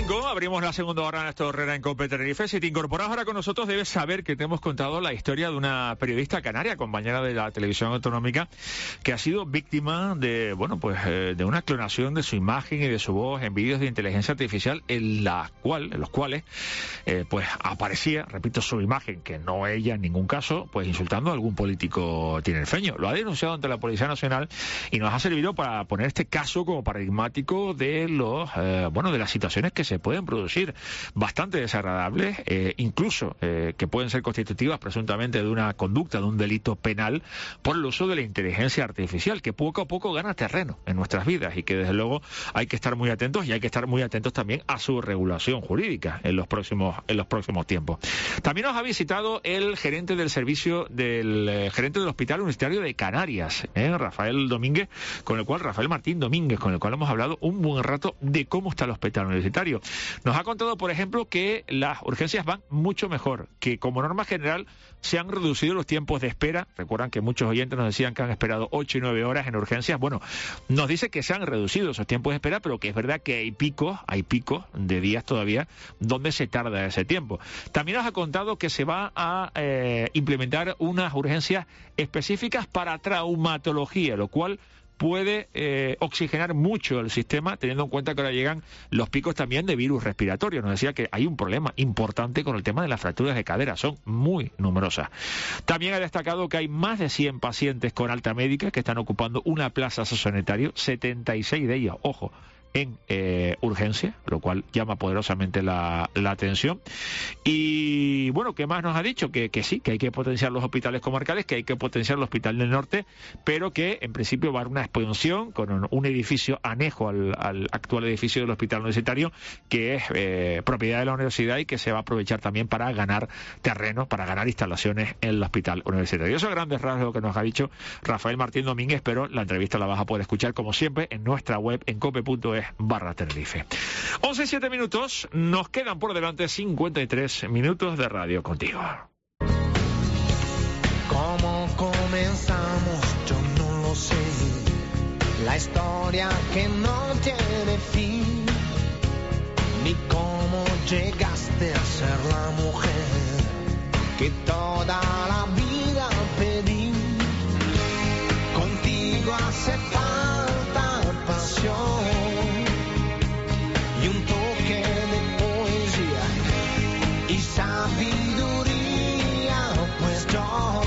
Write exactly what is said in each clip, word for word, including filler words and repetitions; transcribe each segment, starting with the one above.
cinco, abrimos la segunda hora en Néstor Herrera en COPE Tenerife. Si te incorporas ahora con nosotros, debes saber que te hemos contado la historia de una periodista canaria, compañera de la televisión autonómica, que ha sido víctima de, bueno, pues eh, de una clonación de su imagen y de su voz en vídeos de inteligencia artificial, en la cual, en los cuales, eh, pues aparecía, repito, su imagen, que no ella en ningún caso, pues insultando a algún político tinerfeño. Lo ha denunciado ante la Policía Nacional y nos ha servido para poner este caso como paradigmático de los, eh, bueno, de las situaciones que se pueden producir bastante desagradables, eh, incluso eh, que pueden ser constitutivas presuntamente de una conducta, de un delito penal por el uso de la inteligencia artificial, que poco a poco gana terreno en nuestras vidas y que desde luego hay que estar muy atentos y hay que estar muy atentos también a su regulación jurídica en los próximos en los próximos tiempos. También nos ha visitado el gerente del servicio del eh, gerente del Hospital Universitario de Canarias, eh, Rafael Domínguez, con el cual Rafael Martín Domínguez, con el cual hemos hablado un buen rato de cómo está el hospital universitario. Nos ha contado, por ejemplo, que las urgencias van mucho mejor, que como norma general se han reducido los tiempos de espera. Recuerdan que muchos oyentes nos decían que han esperado ocho y nueve horas en urgencias. Bueno, nos dice que se han reducido esos tiempos de espera, pero que es verdad que hay picos, hay picos de días todavía donde se tarda ese tiempo. También nos ha contado que se va a eh, implementar unas urgencias específicas para traumatología, lo cual puede eh, oxigenar mucho el sistema, teniendo en cuenta que ahora llegan los picos también de virus respiratorios. Nos decía que hay un problema importante con el tema de las fracturas de cadera, son muy numerosas. También ha destacado que hay más de cien pacientes con alta médica que están ocupando una plaza sociosanitaria, setenta y seis de ellos, ojo, en eh, urgencia, lo cual llama poderosamente la, la atención. Y bueno, ¿qué más nos ha dicho? Que, que sí, que hay que potenciar los hospitales comarcales, que hay que potenciar el Hospital del Norte, pero que en principio va a haber una expansión con un, un edificio anejo al, al actual edificio del Hospital Universitario, que es eh, propiedad de la universidad y que se va a aprovechar también para ganar terreno, para ganar instalaciones en el Hospital Universitario. Eso es grandes rasgos lo que nos ha dicho Rafael Martín Domínguez, pero la entrevista la vas a poder escuchar como siempre en nuestra web en cope punto es barra Tenerife. once y siete minutos, nos quedan por delante cincuenta y tres minutos de radio contigo. ¿Cómo comenzamos? Yo no lo sé. La historia que no tiene fin. Ni cómo llegaste a ser la mujer que toda la vida pedí. Contigo hace falta pasión. Sabiduría, pues yo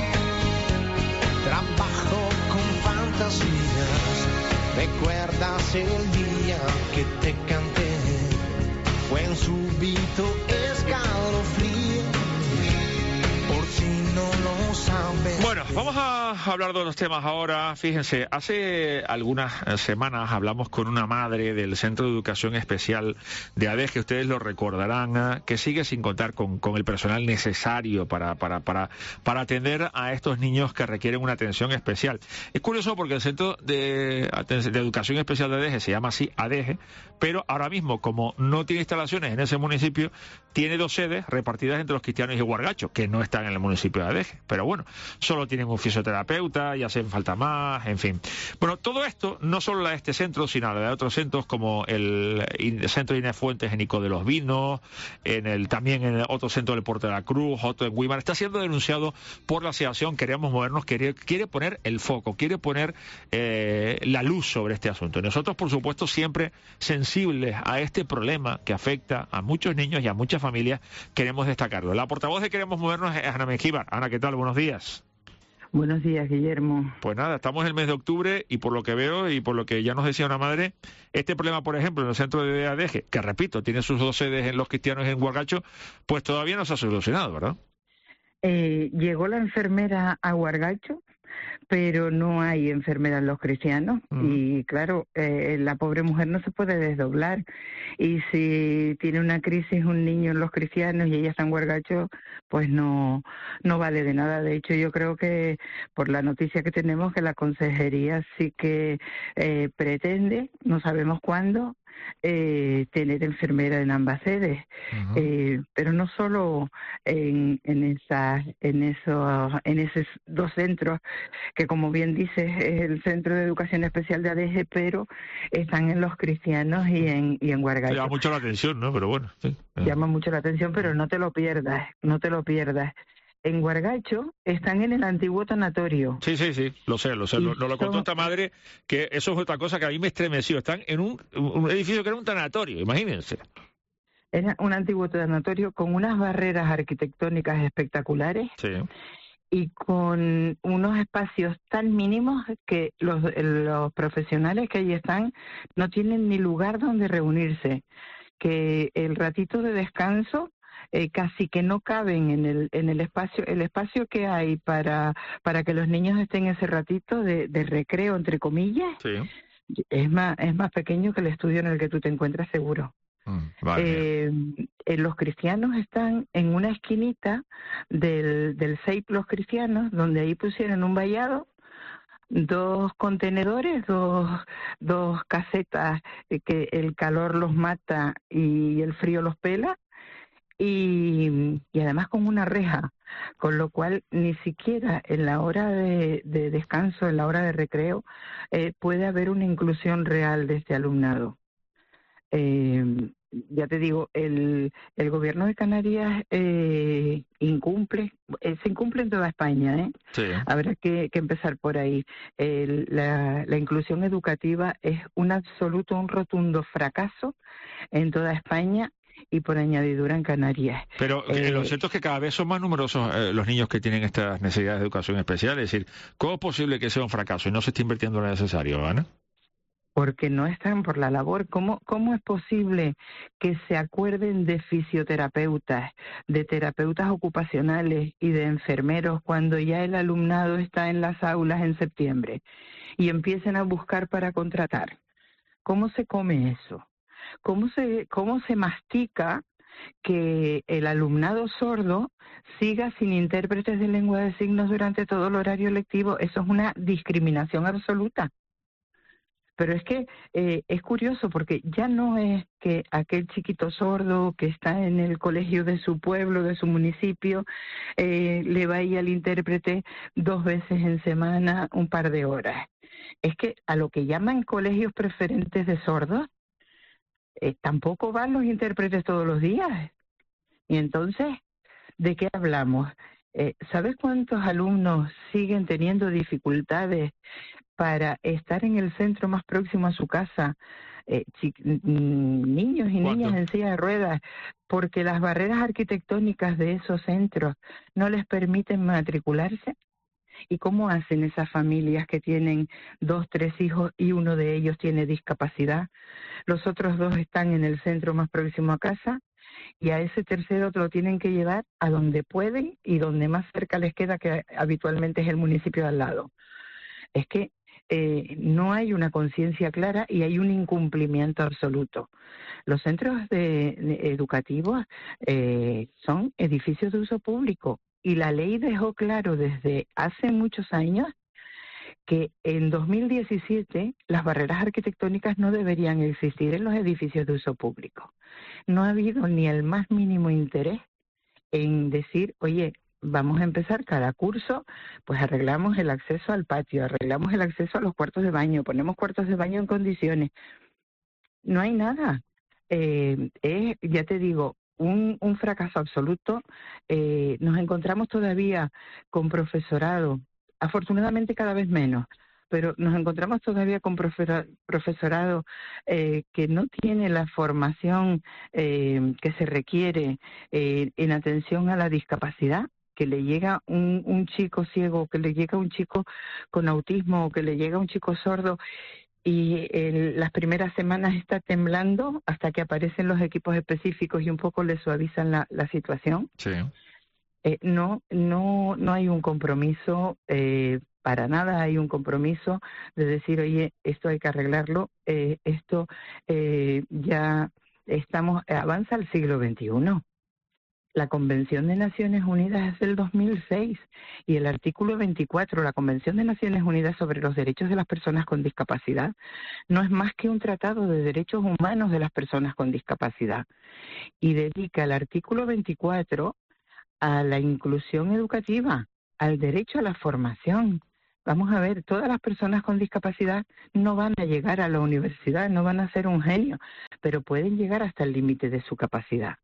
trabajo con fantasías. ¿Recuerdas el día que te canté? Fue un súbito escalofrío, por si no lo sabes. Bueno, vamos a hablar de los temas ahora. Fíjense, hace algunas semanas hablamos con una madre del Centro de Educación Especial de ADEGE, ustedes lo recordarán, que sigue sin contar con, con el personal necesario para, para, para, para atender a estos niños que requieren una atención especial. Es curioso porque el Centro de, de Educación Especial de ADEGE se llama así ADEGE, pero ahora mismo, como no tiene instalaciones en ese municipio, tiene dos sedes repartidas entre los Cristianos y Guargacho, que no están en el municipio de ADEGE. Pero bueno, solo tienen un fisioterapeuta y hacen falta más, en fin. Bueno, todo esto, no solo la de este centro, sino la de otros centros como el Centro Inés Fuentes en Ico de los Vinos, en el, también en el otro centro del Puerto de la Cruz, otro en Guimar, está siendo denunciado por la asociación Queremos Movernos, que quiere poner el foco, quiere poner eh, la luz sobre este asunto. Y nosotros, por supuesto, siempre sensibles a este problema que afecta a muchos niños y a muchas familias, queremos destacarlo. La portavoz de Queremos Movernos es Ana Mengíbar. Ana, ¿qué tal? Buenos días. Buenos días, Guillermo. Pues nada, estamos en el mes de octubre y por lo que veo y por lo que ya nos decía una madre, este problema, por ejemplo, en el centro de ADEGE, que repito, tiene sus dos sedes en Los Cristianos y en Guargacho, pues todavía no se ha solucionado, ¿verdad? Eh, llegó la enfermera a Guargacho, pero no hay enfermera en Los Cristianos. Mm. Y claro, eh, la pobre mujer no se puede desdoblar. Y si tiene una crisis un niño en Los Cristianos y ella está en Guargacho, pues no, no vale de nada. De hecho, yo creo que por la noticia que tenemos, que la consejería sí que eh, pretende, no sabemos cuándo, eh, tener enfermera en ambas sedes, uh-huh. eh, pero no solo en, en, esa, en, eso, en esos dos centros, que como bien dices es el Centro de Educación Especial de Adeje, pero están en Los Cristianos y en, y en Guargacho. Llama mucho la atención, ¿no? Pero bueno, sí. Llama mucho la atención, pero no te lo pierdas, no te lo pierdas. En Guargacho están en el antiguo tanatorio. Sí, sí, sí, lo sé, lo sé. Nos lo, lo contó esta madre, que eso es otra cosa que a mí me estremeció. Están en un, un edificio que era un tanatorio, imagínense. Era un antiguo tanatorio con unas barreras arquitectónicas espectaculares. Sí. Y con unos espacios tan mínimos que los, los profesionales que allí están no tienen ni lugar donde reunirse. Que el ratito de descanso Eh, casi que no caben en el en el espacio el espacio que hay para para que los niños estén ese ratito de, de recreo, entre comillas, sí. es más es más pequeño que el estudio en el que tú te encuentras seguro. Mm, vale. eh, eh, los Cristianos están en una esquinita del del S E I P Los Cristianos, donde ahí pusieron un vallado, dos contenedores, dos, dos casetas eh, que el calor los mata y el frío los pela, y, y además con una reja, con lo cual ni siquiera en la hora de, de descanso, en la hora de recreo, eh, puede haber una inclusión real de este alumnado. Eh, ya te digo, el, el gobierno de Canarias eh, incumple, eh, se incumple en toda España, ¿eh? Sí. Habrá que, que empezar por ahí. El, la, la inclusión educativa es un absoluto, un rotundo fracaso en toda España y por añadidura en Canarias. Pero eh, lo cierto es que cada vez son más numerosos eh, los niños que tienen estas necesidades de educación especial. Es decir, ¿cómo es posible que sea un fracaso y no se esté invirtiendo lo necesario, Ana? Porque no están por la labor. ¿Cómo, cómo es posible que se acuerden de fisioterapeutas, de terapeutas ocupacionales y de enfermeros cuando ya el alumnado está en las aulas en septiembre y empiecen a buscar para contratar? ¿Cómo se come eso? ¿Cómo se, cómo se mastica que el alumnado sordo siga sin intérpretes de lengua de signos durante todo el horario lectivo? Eso es una discriminación absoluta. Pero es que eh, es curioso porque ya no es que aquel chiquito sordo que está en el colegio de su pueblo, de su municipio, eh, le vaya al intérprete dos veces en semana, un par de horas. Es que a lo que llaman colegios preferentes de sordos, eh, tampoco van los intérpretes todos los días. Y entonces, ¿de qué hablamos? Eh, ¿Sabes cuántos alumnos siguen teniendo dificultades para estar en el centro más próximo a su casa? Eh, niños y ¿Cuánto? niñas en silla de ruedas, porque las barreras arquitectónicas de esos centros no les permiten matricularse. ¿Y cómo hacen esas familias que tienen dos, tres hijos y uno de ellos tiene discapacidad? Los otros dos están en el centro más próximo a casa y a ese tercero lo tienen que llevar a donde pueden y donde más cerca les queda, que habitualmente es el municipio de al lado. Es que eh, no hay una conciencia clara y hay un incumplimiento absoluto. Los centros de, de educativos eh, son edificios de uso público y la ley dejó claro desde hace muchos años que en dos mil diecisiete las barreras arquitectónicas no deberían existir en los edificios de uso público. No ha habido ni el más mínimo interés en decir, oye, vamos a empezar cada curso, pues arreglamos el acceso al patio, arreglamos el acceso a los cuartos de baño, ponemos cuartos de baño en condiciones. No hay nada. Eh, es, ya te digo, un, un fracaso absoluto. Eh, nos encontramos todavía con profesorado, afortunadamente cada vez menos, pero nos encontramos todavía con profesorado eh, que no tiene la formación eh, que se requiere eh, en atención a la discapacidad, que le llega un, un chico ciego, que le llega un chico con autismo, o que le llega un chico sordo, y el, las primeras semanas está temblando hasta que aparecen los equipos específicos y un poco le suavizan la, la situación. Sí. Eh, no, no, no hay un compromiso, eh, para nada hay un compromiso de decir, oye, esto hay que arreglarlo, eh, esto eh, ya estamos, avanza al siglo veintiuno. La Convención de Naciones Unidas es del dos mil seis y el artículo veinticuatro, la Convención de Naciones Unidas sobre los Derechos de las Personas con Discapacidad, no es más que un tratado de derechos humanos de las personas con discapacidad y dedica el artículo veinticuatro a la inclusión educativa, al derecho a la formación. Vamos a ver, todas las personas con discapacidad no van a llegar a la universidad, no van a ser un genio, pero pueden llegar hasta el límite de su capacidad.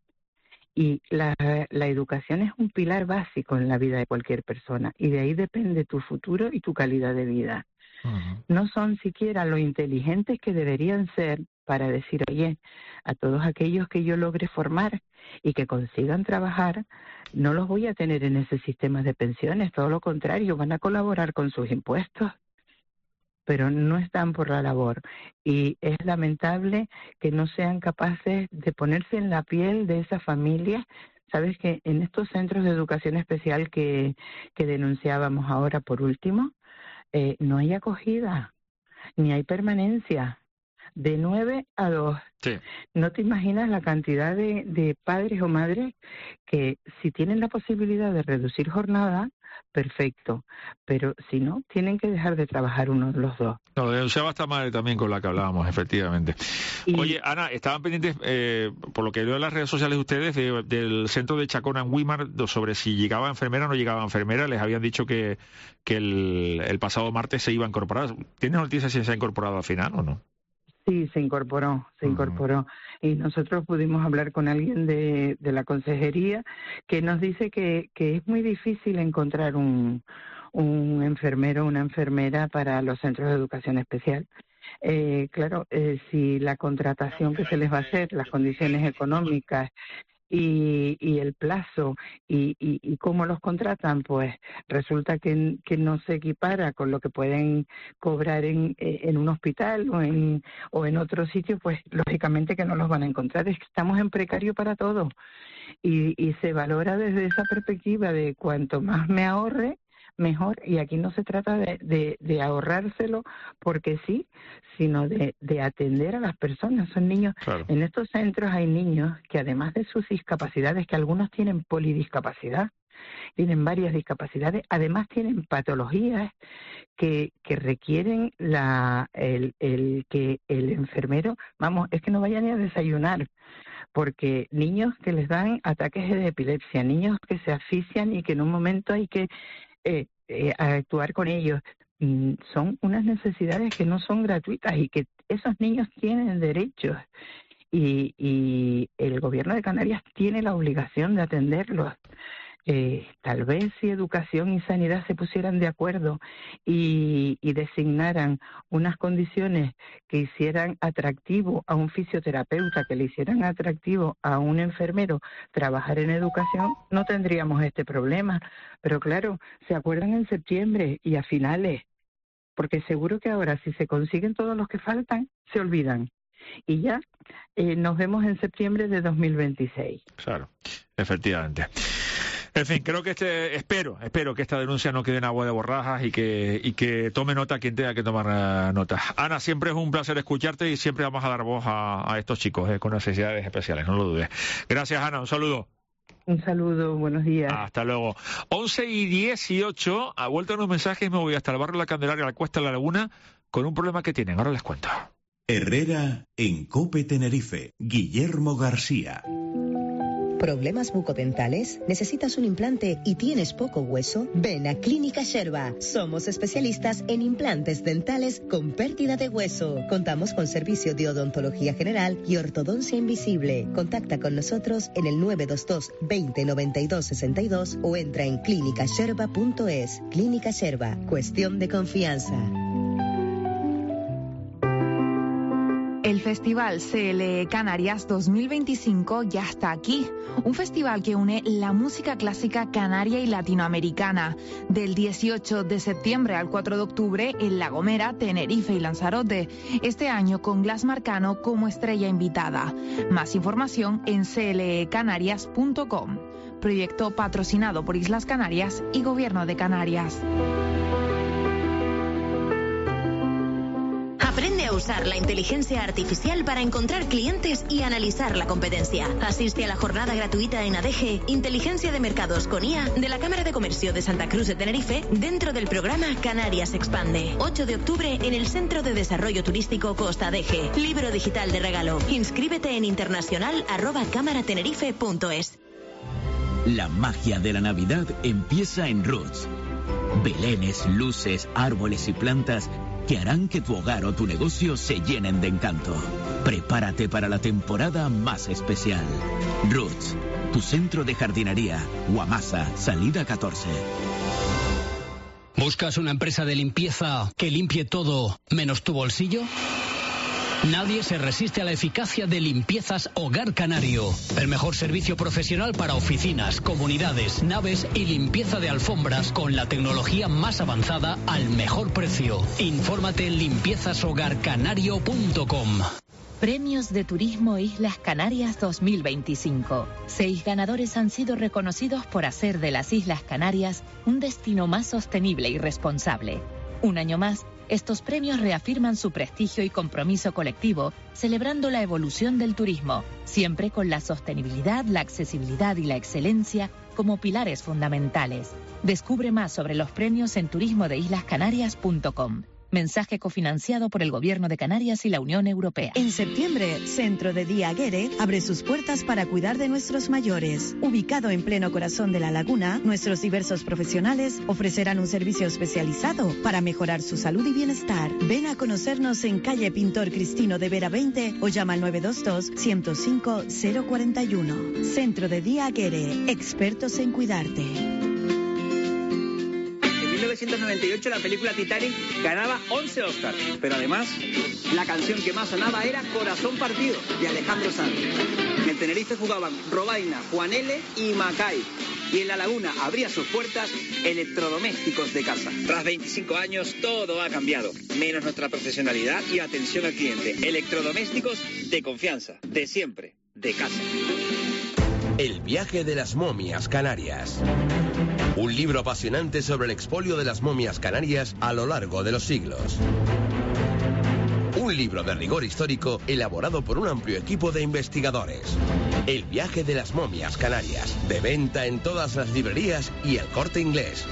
Y la, la educación es un pilar básico en la vida de cualquier persona y de ahí depende tu futuro y tu calidad de vida. Uh-huh. No son siquiera lo inteligentes que deberían ser para decir, oye, a todos aquellos que yo logre formar y que consigan trabajar, no los voy a tener en ese sistema de pensiones, todo lo contrario, van a colaborar con sus impuestos, pero no están por la labor. Y es lamentable que no sean capaces de ponerse en la piel de esa familia. Sabes que en estos centros de educación especial que, que denunciábamos ahora por último, eh, no hay acogida, ni hay permanencia. De nueve a dos. Sí. No te imaginas la cantidad de, de padres o madres que si tienen la posibilidad de reducir jornada, perfecto, pero si no, tienen que dejar de trabajar uno de los dos. No, lo denunciaba esta madre también con la que hablábamos, efectivamente. Y... Oye, Ana, estaban pendientes, eh, por lo que veo en las redes sociales de ustedes, de, del centro de Chacona en Weimar, sobre si llegaba enfermera o no llegaba enfermera. Les habían dicho que, que el, el pasado martes se iba a incorporar. ¿Tienes noticias si se ha incorporado al final o no? Sí, se incorporó, se uh-huh. incorporó. Y nosotros pudimos hablar con alguien de, de la consejería que nos dice que, que es muy difícil encontrar un, un enfermero o una enfermera para los centros de educación especial. Eh, claro, eh, si la contratación que se les va a hacer, las condiciones económicas y, y el plazo y, y, y cómo los contratan, pues resulta que, que no se equipara con lo que pueden cobrar en, en un hospital o en, o en otro sitio, pues lógicamente que no los van a encontrar. Es que estamos en precario para todo y, y se valora desde esa perspectiva de cuanto más me ahorre, mejor, y aquí no se trata de, de, de ahorrárselo porque sí, sino de, de atender a las personas. Son niños, claro. En estos centros hay niños que además de sus discapacidades, que algunos tienen polidiscapacidad, tienen varias discapacidades, además tienen patologías que, que requieren la, el, el que el enfermero, vamos, es que no vaya ni a desayunar, porque niños que les dan ataques de epilepsia, niños que se asfixian y que en un momento hay que Eh, eh, a actuar con ellos, mm, son unas necesidades que no son gratuitas y que esos niños tienen derechos y, y el gobierno de Canarias tiene la obligación de atenderlos. Eh, tal vez si educación y sanidad se pusieran de acuerdo y, y designaran unas condiciones que hicieran atractivo a un fisioterapeuta, que le hicieran atractivo a un enfermero trabajar en educación, no tendríamos este problema. Pero claro, se acuerdan en septiembre y a finales, porque seguro que ahora si se consiguen todos los que faltan, se olvidan. Y ya eh, nos vemos en septiembre de dos mil veintiséis. Claro, efectivamente. En fin, creo que este, espero, espero que esta denuncia no quede en agua de borrajas y que, y que tome nota quien tenga que tomar uh, nota. Ana, siempre es un placer escucharte y siempre vamos a dar voz a, a estos chicos eh, con necesidades especiales, no lo dudes. Gracias, Ana, un saludo. Un saludo, buenos días. Hasta luego. once y dieciocho, a vuelta unos mensajes, me voy hasta el barrio La Candelaria, la Cuesta de la Laguna, con un problema que tienen, ahora les cuento. Herrera en COPE Tenerife, Guillermo García. ¿Problemas bucodentales? ¿Necesitas un implante y tienes poco hueso? Ven a Clínica Sherba. Somos especialistas en implantes dentales con pérdida de hueso. Contamos con servicio de odontología general y ortodoncia invisible. Contacta con nosotros en el nueve dos dos, veinte, noventa y dos, sesenta y dos o entra en clínica sherba punto es. Clínica Sherba. Cuestión de confianza. El Festival C L E Canarias dos mil veinticinco ya está aquí. Un festival que une la música clásica canaria y latinoamericana. Del dieciocho de septiembre al cuatro de octubre en La Gomera, Tenerife y Lanzarote. Este año con Glass Marcano como estrella invitada. Más información en c l e canarias punto com. Proyecto patrocinado por Islas Canarias y Gobierno de Canarias. Aprende a usar la inteligencia artificial para encontrar clientes y analizar la competencia. Asiste a la jornada gratuita en A D G, Inteligencia de Mercados con I A, de la Cámara de Comercio de Santa Cruz de Tenerife, dentro del programa Canarias Expande. ocho de octubre en el Centro de Desarrollo Turístico Costa A D G. Libro digital de regalo. Inscríbete en internacional arroba cámaratenerife punto es. La magia de la Navidad empieza en Roots. Belenes, luces, árboles y plantas que harán que tu hogar o tu negocio se llenen de encanto. Prepárate para la temporada más especial. Roots, tu centro de jardinería. Guamasa, salida catorce. ¿Buscas una empresa de limpieza que limpie todo menos tu bolsillo? Nadie se resiste a la eficacia de Limpiezas Hogar Canario. El mejor servicio profesional para oficinas, comunidades, naves y limpieza de alfombras con la tecnología más avanzada al mejor precio. Infórmate en limpiezas hogar canario punto com. Premios de Turismo Islas Canarias dos mil veinticinco. Seis ganadores han sido reconocidos por hacer de las Islas Canarias un destino más sostenible y responsable. Un año más, estos premios reafirman su prestigio y compromiso colectivo, celebrando la evolución del turismo, siempre con la sostenibilidad, la accesibilidad y la excelencia como pilares fundamentales. Descubre más sobre los premios en turismo de islas canarias punto com. Mensaje cofinanciado por el Gobierno de Canarias y la Unión Europea. En septiembre, Centro de Día Aguere abre sus puertas para cuidar de nuestros mayores. Ubicado en pleno corazón de la laguna, nuestros diversos profesionales ofrecerán un servicio especializado para mejorar su salud y bienestar. Ven a conocernos en calle Pintor Cristino de Vera veinte o llama al nueve dos dos, ciento cinco, cero cuarenta y uno. Centro de Día Aguere, expertos en cuidarte. En mil novecientos noventa y ocho la película Titanic ganaba once Oscars, pero además la canción que más sonaba era Corazón Partido, de Alejandro Sanz. En el Tenerife jugaban Robaina, Juan L. y Macay. Y en La Laguna abría sus puertas Electrodomésticos de Casa. Tras veinticinco años todo ha cambiado, menos nuestra profesionalidad y atención al cliente. Electrodomésticos de confianza, de siempre, de casa. El viaje de las momias canarias. Un libro apasionante sobre el expolio de las momias canarias a lo largo de los siglos. Un libro de rigor histórico elaborado por un amplio equipo de investigadores. El viaje de las momias canarias. De venta en todas las librerías y El Corte Inglés.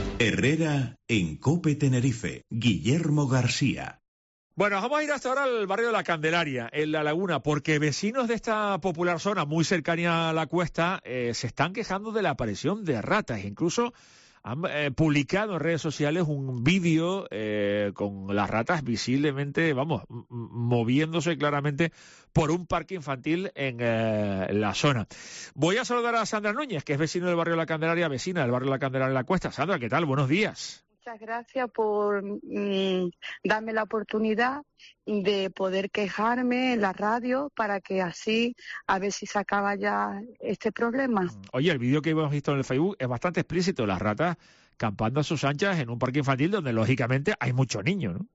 Herrera en COPE Tenerife. Guillermo García. Bueno, vamos a ir hasta ahora al barrio de La Candelaria, en La Laguna, porque vecinos de esta popular zona muy cercana a la cuesta eh, se están quejando de la aparición de ratas. Incluso han eh, publicado en redes sociales un vídeo eh, con las ratas visiblemente, vamos, m- moviéndose claramente por un parque infantil en eh, la zona. Voy a saludar a Sandra Núñez, que es vecino del barrio de La Candelaria, vecina del barrio de La Candelaria en la Cuesta. Sandra, ¿qué tal? Buenos días. Muchas gracias por mm, darme la oportunidad de poder quejarme en la radio para que así a ver si se acaba ya este problema. Oye, el vídeo que hemos visto en el Facebook es bastante explícito, las ratas campando a sus anchas en un parque infantil donde lógicamente hay muchos niños, ¿no?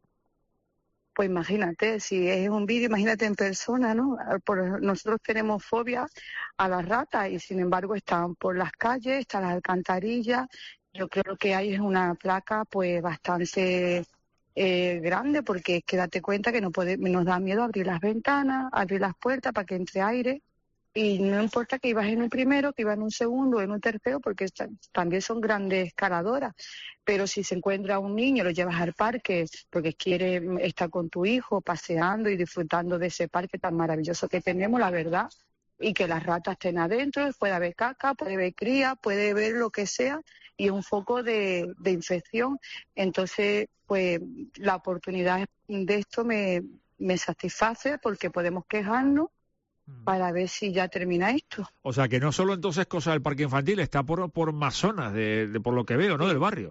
Pues imagínate, si es un vídeo, imagínate en persona, ¿no? Por, nosotros tenemos fobia a las ratas y sin embargo están por las calles, están las alcantarillas. Yo creo que hay una placa pues bastante eh, grande porque es que date cuenta que no puede, nos da miedo abrir las ventanas, abrir las puertas para que entre aire y no importa que ibas en un primero, que ibas en un segundo, en un tercero porque está, también son grandes escaladoras, pero si se encuentra un niño, lo llevas al parque porque quiere estar con tu hijo paseando y disfrutando de ese parque tan maravilloso que tenemos, la verdad, y que las ratas estén adentro, puede haber caca, puede haber cría, puede haber lo que sea y es un foco de, de infección. Entonces, pues la oportunidad de esto me, me satisface porque podemos quejarnos para ver si ya termina esto. O sea, que no solo entonces cosa del parque infantil, está por, por más zonas, de, de, por lo que veo, ¿no?, del barrio.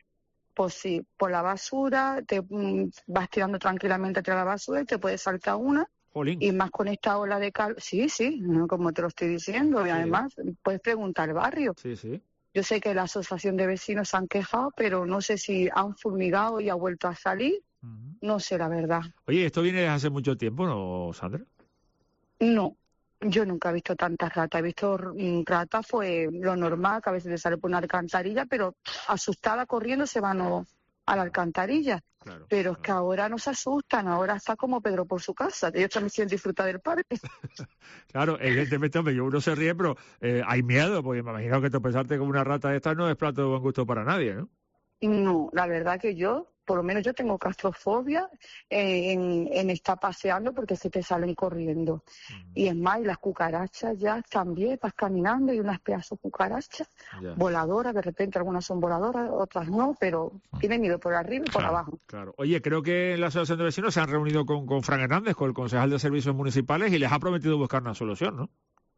Pues sí, por la basura, te mm, vas tirando tranquilamente entre la basura y te puede saltar una. Jolín. Y más con esta ola de calor. Sí, sí, ¿no? Como te lo estoy diciendo. Sí. Y además, puedes preguntar al barrio. Sí, sí. Yo sé que la asociación de vecinos se han quejado, pero no sé si han fumigado y ha vuelto a salir. Uh-huh. No sé, la verdad. Oye, ¿esto viene desde hace mucho tiempo, no, Sandra? No, yo nunca he visto tantas ratas. He visto ratas, fue lo normal, que a veces te sale por una alcantarilla, pero asustada corriendo se van a a la alcantarilla. Claro, pero es que ahora no se asustan, ahora está como Pedro por su casa, ellos también quieren disfrutar del parque. Claro, evidentemente, hombre, uno se ríe, pero eh, hay miedo, porque me imagino que tropezarte con una rata de estas no es plato de buen gusto para nadie, ¿no? No, la verdad que yo, por lo menos yo tengo claustrofobia eh, en, en estar paseando porque se te salen corriendo. Mm. Y es más, y las cucarachas ya también, vas caminando y unas pedazos de cucarachas yeah. voladoras, de repente algunas son voladoras, otras no, pero mm. tienen miedo por arriba y por claro, abajo. Claro. Oye, creo que en la Asociación de Vecinos se han reunido con, con Fran Hernández, con el concejal de Servicios Municipales, y les ha prometido buscar una solución, ¿no?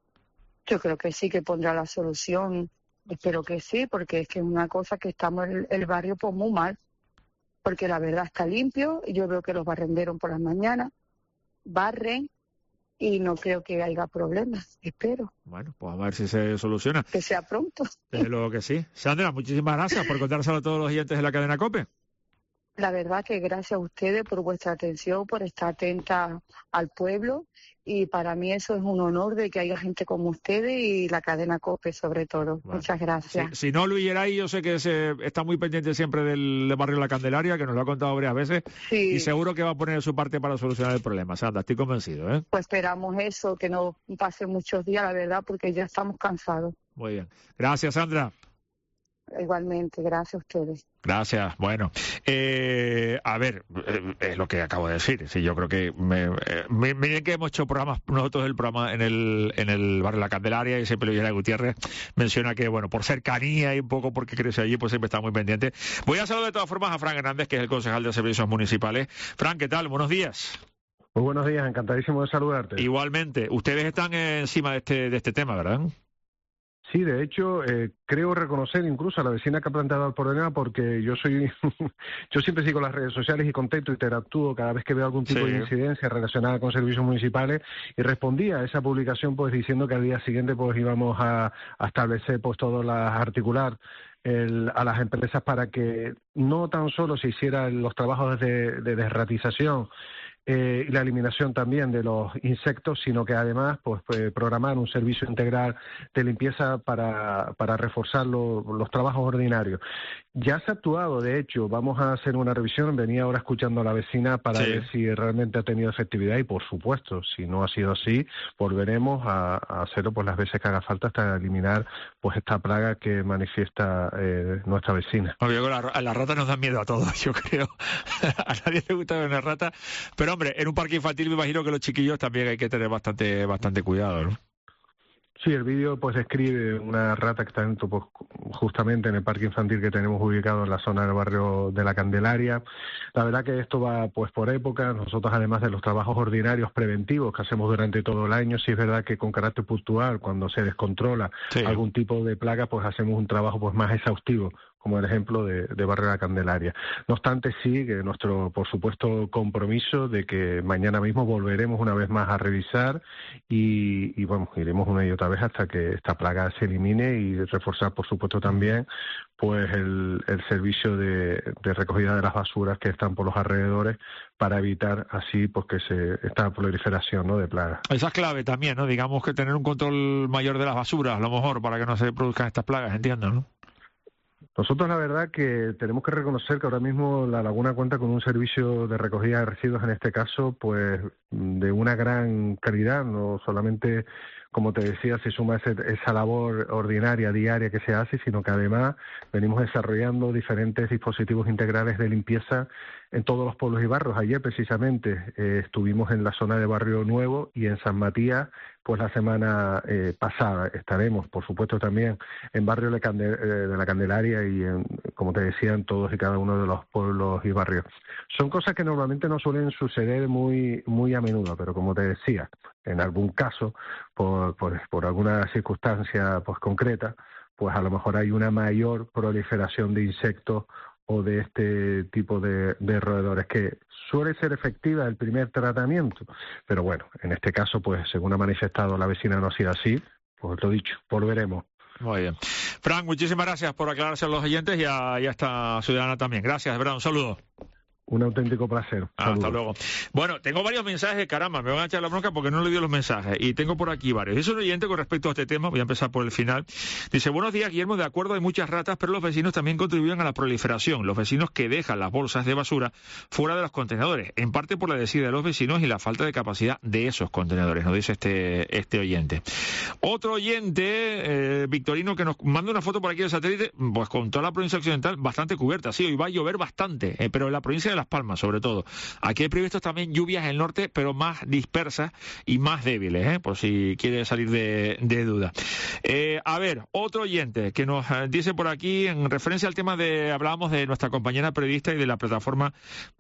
Yo creo que sí, que pondrá la solución. Espero que sí, porque es que es una cosa que estamos en el, el barrio pues muy mal, porque la verdad está limpio, y yo veo que los barrenderos por las mañanas barren y no creo que haya problemas, espero. Bueno, pues a ver si se soluciona. Que sea pronto. Desde luego que sí. Sandra, muchísimas gracias por contárselo a todos los oyentes de la cadena COPE. La verdad que gracias a ustedes por vuestra atención, por estar atenta al pueblo, y para mí eso es un honor de que haya gente como ustedes y la cadena COPE sobre todo. Bueno, muchas gracias. Si, si no, Luis Geray, yo sé que se, está muy pendiente siempre del, del barrio La Candelaria, que nos lo ha contado varias veces, sí. Y seguro que va a poner su parte para solucionar el problema. Sandra, estoy convencido, ¿eh? Pues esperamos eso, que no pasen muchos días, la verdad, porque ya estamos cansados. Muy bien. Gracias, Sandra. Igualmente, gracias a ustedes. Gracias. Bueno, eh, a ver, eh, es lo que acabo de decir. Sí, yo creo que me, eh, miren que hemos hecho programas nosotros el programa en el en el barrio La Candelaria, y siempre Luis Geray Gutiérrez menciona que, bueno, por cercanía y un poco porque crece allí, pues siempre está muy pendiente. Voy a saludar de todas formas a Fran Hernández, que es el concejal de Servicios Municipales. Fran, ¿qué tal? Buenos días. Muy buenos días, encantadísimo de saludarte. Igualmente. Ustedes están encima de este de este tema, ¿verdad? Sí, de hecho, eh, creo reconocer incluso a la vecina que ha planteado el problema, porque yo soy, yo siempre sigo las redes sociales y contacto, interactúo cada vez que veo algún tipo sí. de incidencia relacionada con servicios municipales, y respondía a esa publicación pues diciendo que al día siguiente pues íbamos a, a establecer pues todas las articular El, a las empresas para que no tan solo se hicieran los trabajos de, de desratización eh, y la eliminación también de los insectos, sino que además pues, pues programar un servicio integral de limpieza para, para reforzar lo, los trabajos ordinarios. Ya se ha actuado, de hecho, vamos a hacer una revisión, venía ahora escuchando a la vecina para sí. ver si realmente ha tenido efectividad, y por supuesto, si no ha sido así, volveremos a, a hacerlo pues las veces que haga falta hasta eliminar pues esta plaga que manifiesta eh, nuestra vecina. Obvio, la, a las ratas nos dan miedo a todos, yo creo. A nadie le gusta ver una rata, pero hombre, en un parque infantil me imagino que los chiquillos también hay que tener bastante bastante cuidado, ¿no? Sí, el vídeo pues describe una rata que está dentro, pues, justamente en el parque infantil que tenemos ubicado en la zona del barrio de La Candelaria. La verdad que esto va pues por época. Nosotros, además de los trabajos ordinarios preventivos que hacemos durante todo el año, sí es verdad que con carácter puntual, cuando se descontrola sí. algún tipo de plaga, pues hacemos un trabajo pues más exhaustivo, como el ejemplo de, de Barrio La Candelaria. No obstante, sí, que nuestro, por supuesto, compromiso de que mañana mismo volveremos una vez más a revisar y, y bueno, iremos una y otra vez hasta que esta plaga se elimine, y reforzar, por supuesto, también pues el, el servicio de, de recogida de las basuras que están por los alrededores, para evitar así pues que se esta proliferación, ¿no?, de plagas. Esa es clave también, ¿no? Digamos que tener un control mayor de las basuras, a lo mejor, para que no se produzcan estas plagas, entiendo, ¿no? Nosotros la verdad que tenemos que reconocer que ahora mismo la laguna cuenta con un servicio de recogida de residuos, en este caso, pues de una gran calidad. No solamente, como te decía, se suma ese, esa labor ordinaria, diaria que se hace, sino que además venimos desarrollando diferentes dispositivos integrales de limpieza en todos los pueblos y barrios. Ayer precisamente eh, estuvimos en la zona de Barrio Nuevo y en San Matías, pues la semana eh, pasada. Estaremos, por supuesto, también en Barrio de, Candel- eh, de la Candelaria y, en, como te decía, en todos y cada uno de los pueblos y barrios. Son cosas que normalmente no suelen suceder muy muy a menudo, pero como te decía, en algún caso, por, por, por alguna circunstancia pues concreta, pues a lo mejor hay una mayor proliferación de insectos o de este tipo de, de roedores, que suele ser efectiva el primer tratamiento, pero bueno, en este caso, pues según ha manifestado la vecina, no ha sido así. Pues lo dicho, volveremos. Muy bien. Fran, muchísimas gracias por aclararse a los oyentes y a, y a esta ciudadana también. Gracias, de verdad, un saludo. Un auténtico placer. Ah, hasta luego. Bueno, tengo varios mensajes, caramba, me van a echar la bronca porque no le dio los mensajes. Y tengo por aquí varios. Es un oyente con respecto a este tema, voy a empezar por el final. Dice, buenos días, Guillermo, de acuerdo, hay muchas ratas, pero los vecinos también contribuyen a la proliferación. Los vecinos que dejan las bolsas de basura fuera de los contenedores, en parte por la desidia de los vecinos y la falta de capacidad de esos contenedores, nos dice este, este oyente. Otro oyente, eh, Victorino, que nos manda una foto por aquí del satélite, pues con toda la provincia occidental bastante cubierta. Sí, hoy va a llover bastante, eh, pero en la provincia de Las Palmas, sobre todo. Aquí hay previstos también lluvias en el norte, pero más dispersas y más débiles, ¿eh? Por si quiere salir de, de duda. Eh, a ver, otro oyente que nos dice por aquí, en referencia al tema de, hablábamos de nuestra compañera periodista y de la plataforma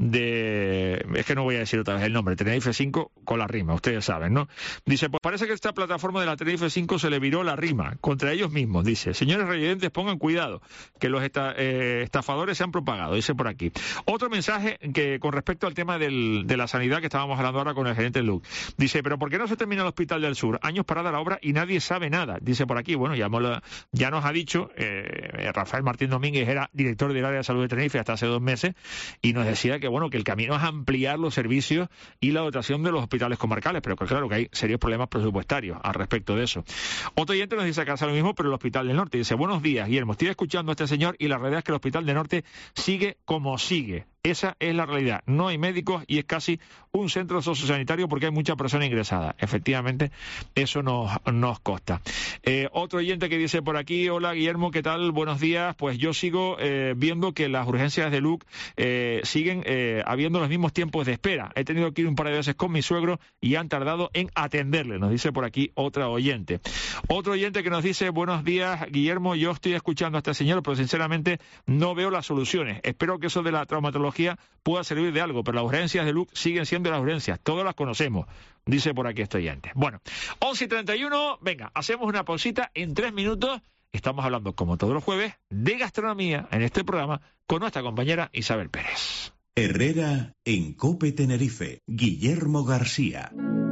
de, es que no voy a decir otra vez el nombre, Tenerife cinco, con la rima, ustedes saben, ¿no? Dice, pues parece que esta plataforma de la Tenerife cinco se le viró la rima contra ellos mismos, dice. Señores residentes, pongan cuidado, que los esta, eh, estafadores se han propagado, dice por aquí. Otro mensaje que con respecto al tema del, de la sanidad que estábamos hablando ahora con el gerente L U C. Dice, pero ¿por qué no se termina el Hospital del Sur? Años parada la obra y nadie sabe nada. Dice por aquí, bueno, ya, ya nos ha dicho, eh, Rafael Martín Domínguez era director del área de salud de Tenerife hasta hace dos meses y nos decía que, bueno, que el camino es ampliar los servicios y la dotación de los hospitales comarcales, pero que claro que hay serios problemas presupuestarios al respecto de eso. Otro oyente nos dice acá lo mismo, pero el Hospital del Norte. Dice, buenos días, Guillermo, estoy escuchando a este señor y la realidad es que el Hospital del Norte sigue como sigue. Esa es la realidad. No hay médicos y es casi un centro sociosanitario porque hay mucha persona ingresada. Efectivamente, eso nos, nos consta. Eh, otro oyente que dice por aquí, hola Guillermo, ¿qué tal? Buenos días. Pues yo sigo eh, viendo que las urgencias de L U C eh, siguen eh, habiendo los mismos tiempos de espera. He tenido que ir un par de veces con mi suegro y han tardado en atenderle. Nos dice por aquí otra oyente. Otro oyente que nos dice, buenos días Guillermo, yo estoy escuchando a este señor, pero sinceramente no veo las soluciones. Espero que eso de la traumatología pueda servir de algo, pero las urgencias de L U C siguen siendo las urgencias, todas las conocemos, dice por aquí este oyente. Bueno, once y treinta y uno, venga, hacemos una pausita en tres minutos, estamos hablando como todos los jueves de gastronomía en este programa con nuestra compañera Isabel Pérez. Herrera en COPE Tenerife, Guillermo García.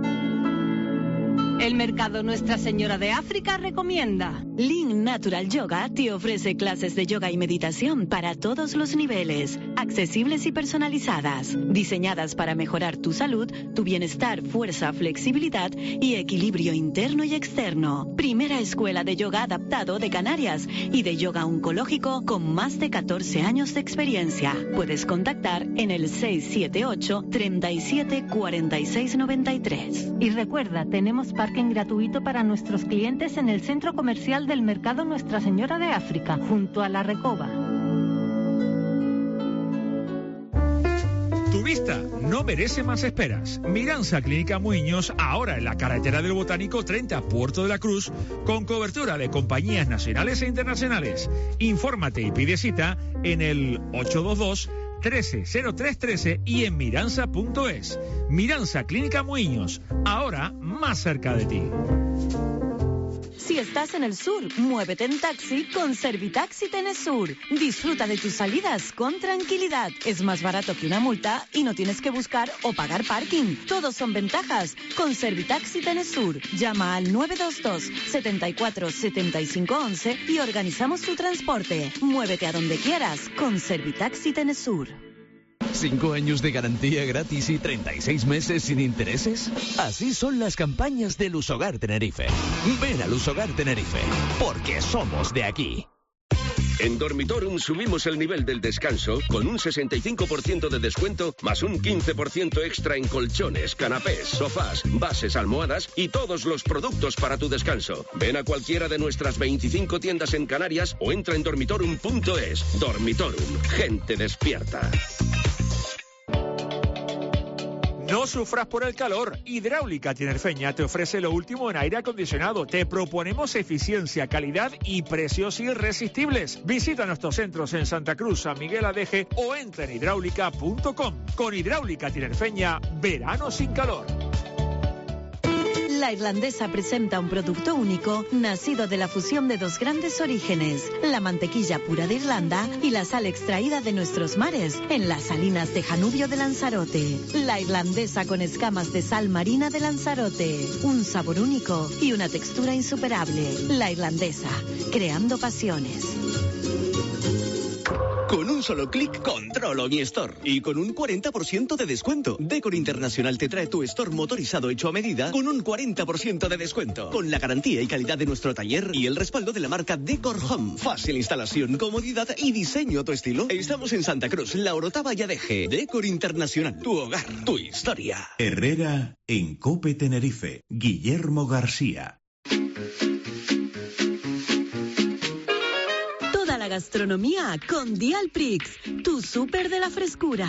El mercado Nuestra Señora de África recomienda. Lean Natural Yoga te ofrece clases de yoga y meditación para todos los niveles, accesibles y personalizadas, diseñadas para mejorar tu salud, tu bienestar, fuerza, flexibilidad y equilibrio interno y externo. Primera escuela de yoga adaptado de Canarias y de yoga oncológico con más de catorce años de experiencia. Puedes contactar en el seis siete ocho, treinta y siete, cuarenta y seis, noventa y tres. Y recuerda, tenemos parking gratuito para nuestros clientes en el centro comercial del mercado Nuestra Señora de África, junto a la Recoba. Tu vista no merece más esperas. Miranza Clínica Muiños, ahora en la carretera del Botánico treinta, Puerto de la Cruz, con cobertura de compañías nacionales e internacionales. Infórmate y pide cita en el ocho dos dos, trece cero tres trece y en miranza punto es. Miranza Clínica Muiños, ahora más cerca de ti. Si estás en el sur, muévete en taxi con Servitaxi Tenesur. Disfruta de tus salidas con tranquilidad. Es más barato que una multa y no tienes que buscar o pagar parking. Todos son ventajas con Servitaxi Tenesur. Llama al nueve dos dos, setenta y cuatro, setenta y cinco once y organizamos tu transporte. Muévete a donde quieras con Servitaxi Tenesur. ¿Cinco años de garantía gratis y treinta y seis meses sin intereses? Así son las campañas de Lusogar Tenerife. Ven a Lusogar Tenerife, porque somos de aquí. En Dormitorum subimos el nivel del descanso con un sesenta y cinco por ciento de descuento más un quince por ciento extra en colchones, canapés, sofás, bases, almohadas y todos los productos para tu descanso. Ven a cualquiera de nuestras veinticinco tiendas en Canarias o entra en dormitorum punto es. Dormitorum, gente despierta. No sufras por el calor. Hidráulica Tinerfeña te ofrece lo último en aire acondicionado. Te proponemos eficiencia, calidad y precios irresistibles. Visita nuestros centros en Santa Cruz, San Miguel Adeje o entra en hidráulica punto com. Con Hidráulica Tinerfeña, verano sin calor. La Irlandesa presenta un producto único nacido de la fusión de dos grandes orígenes, la mantequilla pura de Irlanda y la sal extraída de nuestros mares en las salinas de Janubio de Lanzarote. La Irlandesa con escamas de sal marina de Lanzarote, un sabor único y una textura insuperable. La Irlandesa, creando pasiones. Con un solo clic controlo mi store y con un cuarenta por ciento de descuento. Decor Internacional te trae tu store motorizado hecho a medida con un cuarenta por ciento de descuento. Con la garantía y calidad de nuestro taller y el respaldo de la marca Decor Home. Fácil instalación, comodidad y diseño a tu estilo. Estamos en Santa Cruz, La Orotava y Adeje. Decor Internacional, tu hogar, tu historia. Herrera en COPE Tenerife. Guillermo García. La gastronomía con Dialprix, tu súper de la frescura.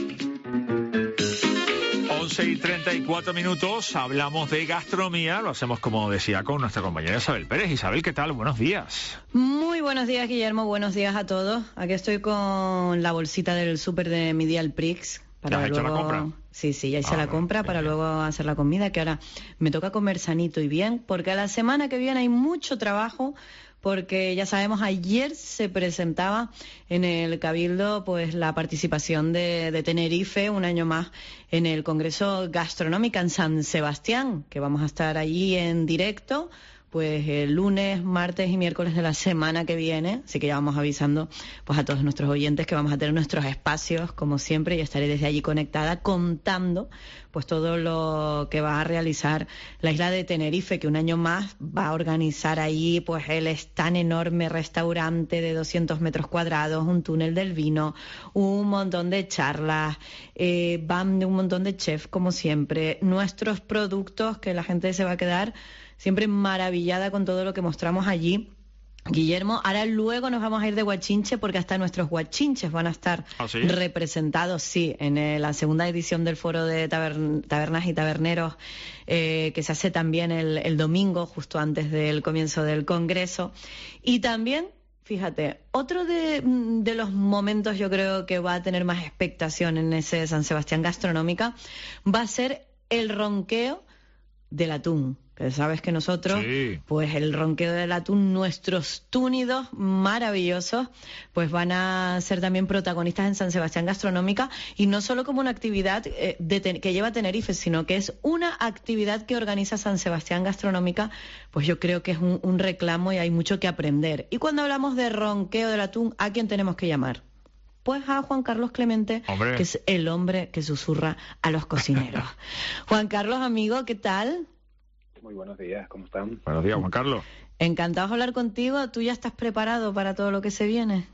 once y treinta y cuatro minutos, hablamos de gastronomía, lo hacemos como decía con nuestra compañera Isabel Pérez. Isabel, ¿qué tal? Buenos días. Muy buenos días, Guillermo, buenos días a todos. Aquí estoy con la bolsita del súper de mi Dialprix. ¿Ya has hecho la compra? Sí, sí, ya hice ah, la compra bien, para bien. Luego hacer la comida, que ahora me toca comer sanito y bien, porque a la semana que viene hay mucho trabajo. Porque ya sabemos, ayer se presentaba en el Cabildo pues la participación de, de Tenerife un año más en el Congreso Gastronómico en San Sebastián, que vamos a estar allí en directo pues el lunes, martes y miércoles de la semana que viene, así que ya vamos avisando pues a todos nuestros oyentes que vamos a tener nuestros espacios como siempre y estaré desde allí conectada contando pues todo lo que va a realizar la isla de Tenerife, que un año más va a organizar ahí pues el tan enorme restaurante de doscientos metros cuadrados, un túnel del vino, un montón de charlas, eh, van de un montón de chefs como siempre, nuestros productos que la gente se va a quedar siempre maravillada con todo lo que mostramos allí. Guillermo, ahora luego nos vamos a ir de guachinche porque hasta nuestros guachinches van a estar ¿Ah, sí? representados, sí, en eh, la segunda edición del Foro de tabern- Tabernas y Taberneros eh, que se hace también el, el domingo, justo antes del comienzo del Congreso. Y también, fíjate, otro de, de los momentos yo creo que va a tener más expectación en ese San Sebastián Gastronómica va a ser el ronqueo del atún. Que sabes que nosotros, sí. pues el ronqueo del atún, nuestros túnidos maravillosos, pues van a ser también protagonistas en San Sebastián Gastronómica, y no solo como una actividad eh, de ten- que lleva Tenerife, sino que es una actividad que organiza San Sebastián Gastronómica, pues yo creo que es un, un reclamo y hay mucho que aprender. Y cuando hablamos de ronqueo del atún, ¿a quién tenemos que llamar? Pues a Juan Carlos Clemente, hombre. que es el hombre que susurra a los cocineros. Juan Carlos, amigo, ¿qué tal? Muy buenos días, ¿cómo están? Buenos días, Juan Carlos. Encantados de hablar contigo. ¿Tú ya estás preparado para todo lo que se viene?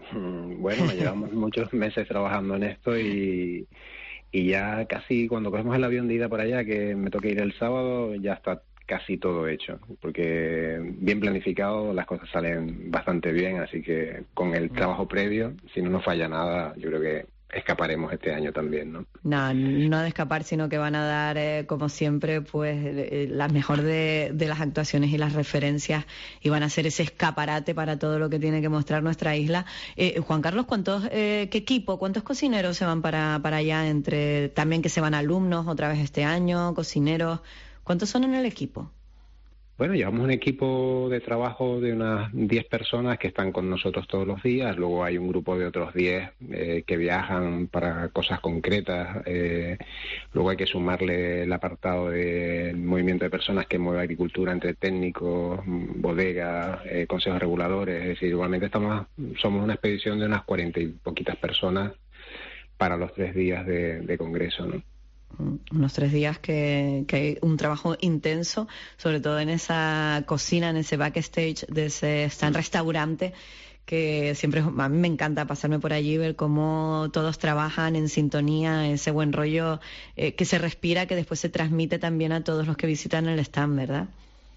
Bueno, llevamos muchos meses trabajando en esto y, y ya casi cuando cogemos el avión de ida por allá, que me toca ir el sábado, ya está casi todo hecho, porque bien planificado las cosas salen bastante bien, así que con el trabajo previo, si no nos falla nada, yo creo que escaparemos este año también, ¿no? No, no de escapar, sino que van a dar, eh, como siempre, pues eh, la mejor de, de las actuaciones y las referencias, y van a hacer ese escaparate para todo lo que tiene que mostrar nuestra isla. Eh, Juan Carlos, ¿cuántos, eh, qué equipo, cuántos cocineros se van para, para allá? Entre también que se van alumnos otra vez este año, cocineros, ¿cuántos son en el equipo? Bueno, llevamos un equipo de trabajo de unas diez personas que están con nosotros todos los días. Luego hay un grupo de otros diez eh, que viajan para cosas concretas. Eh, luego hay que sumarle el apartado de movimiento de personas que mueve agricultura entre técnicos, bodegas, eh, consejos reguladores. Es decir, igualmente estamos somos una expedición de unas cuarenta y poquitas personas para los tres días de, de congreso, ¿no? Unos tres días que, que hay un trabajo intenso, sobre todo en esa cocina, en ese backstage de ese stand restaurante, que siempre a mí me encanta pasarme por allí, ver cómo todos trabajan en sintonía, ese buen rollo eh, que se respira, que después se transmite también a todos los que visitan el stand, ¿verdad?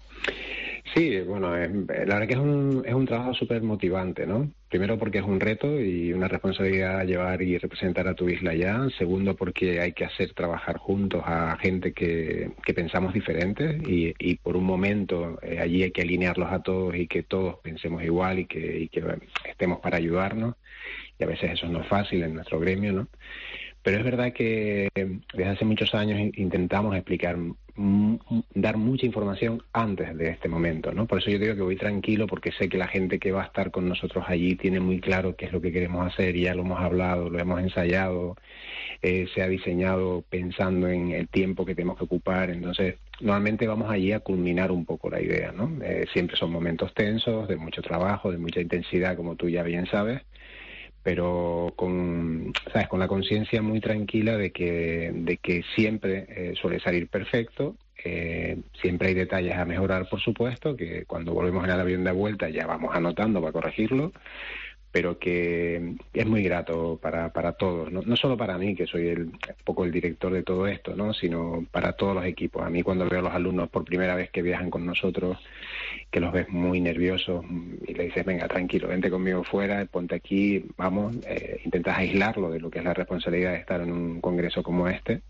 Sí, bueno, es, la verdad que es un, es un trabajo súper motivante, ¿no? Primero porque es un reto y una responsabilidad llevar y representar a tu isla allá. Segundo porque hay que hacer trabajar juntos a gente que, que pensamos diferentes y, y por un momento eh, allí hay que alinearlos a todos y que todos pensemos igual y que, y que estemos para ayudarnos. Y a veces eso no es fácil en nuestro gremio, ¿no? Pero es verdad que desde hace muchos años intentamos explicar, dar mucha información antes de este momento, ¿no? Por eso yo digo que voy tranquilo, porque sé que la gente que va a estar con nosotros allí tiene muy claro qué es lo que queremos hacer, y ya lo hemos hablado, lo hemos ensayado, eh, se ha diseñado pensando en el tiempo que tenemos que ocupar. Entonces, normalmente vamos allí a culminar un poco la idea, ¿no? Eh, siempre son momentos tensos, de mucho trabajo, de mucha intensidad, como tú ya bien sabes, pero con, ¿sabes?, con la conciencia muy tranquila de que, de que siempre eh, suele salir perfecto. Eh, siempre hay detalles a mejorar, por supuesto, que cuando volvemos en el avión de vuelta ya vamos anotando para corregirlo, pero que es muy grato para, para todos, ¿no? No solo para mí, que soy el, un poco el director de todo esto, ¿no?, sino para todos los equipos. A mí, cuando veo a los alumnos por primera vez que viajan con nosotros, que los ves muy nerviosos y le dices, venga, tranquilo, vente conmigo fuera, ponte aquí, vamos, eh, intentas aislarlo de lo que es la responsabilidad de estar en un congreso como este.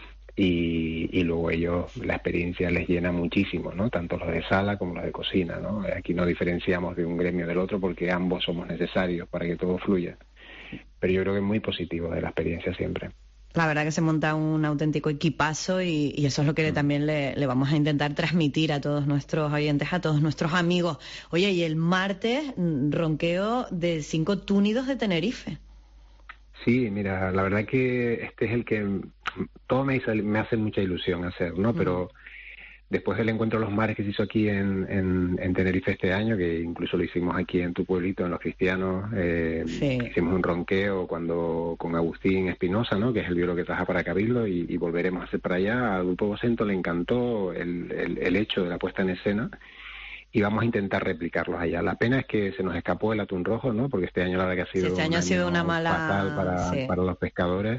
Y, y luego ellos, la experiencia les llena muchísimo, ¿no?, tanto los de sala como los de cocina, ¿no? Aquí no diferenciamos de un gremio del otro porque ambos somos necesarios para que todo fluya, pero yo creo que es muy positivo de la experiencia siempre. La verdad que se monta un auténtico equipazo y, y eso es lo que mm. también le, le vamos a intentar transmitir a todos nuestros oyentes, a todos nuestros amigos. Oye, y el martes, ronqueo de cinco túnidos de Tenerife. Sí, mira, la verdad que este es el que todo me, hizo, me hace mucha ilusión hacer, ¿no? Pero después del encuentro de los mares que se hizo aquí en, en, en Tenerife este año, que incluso lo hicimos aquí en tu pueblito, en Los Cristianos, eh, sí. hicimos un ronqueo cuando con Agustín Espinosa, ¿no?, que es el biólogo que trabaja para Cabildo, y, y volveremos a hacer para allá. Al Grupo Vocento le encantó el, el, el hecho de la puesta en escena, y vamos a intentar replicarlos allá. La pena es que se nos escapó el atún rojo, ¿no?, porque este año la verdad que ha sido, sí, este año un ha sido año una mala fatal para, sí. para los pescadores,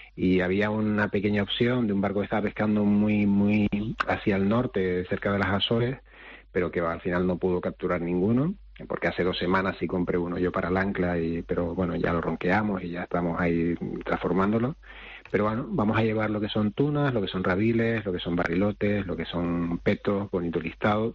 y había una pequeña opción de un barco que estaba pescando muy muy hacia el norte, cerca de las Azores, pero que al final no pudo capturar ninguno, porque hace dos semanas sí compré uno yo para el ancla, y, pero bueno, ya lo ronqueamos y ya estamos ahí transformándolo. Pero bueno, vamos a llevar lo que son tunas, lo que son rabiles, lo que son barrilotes, lo que son petos, bonito listado,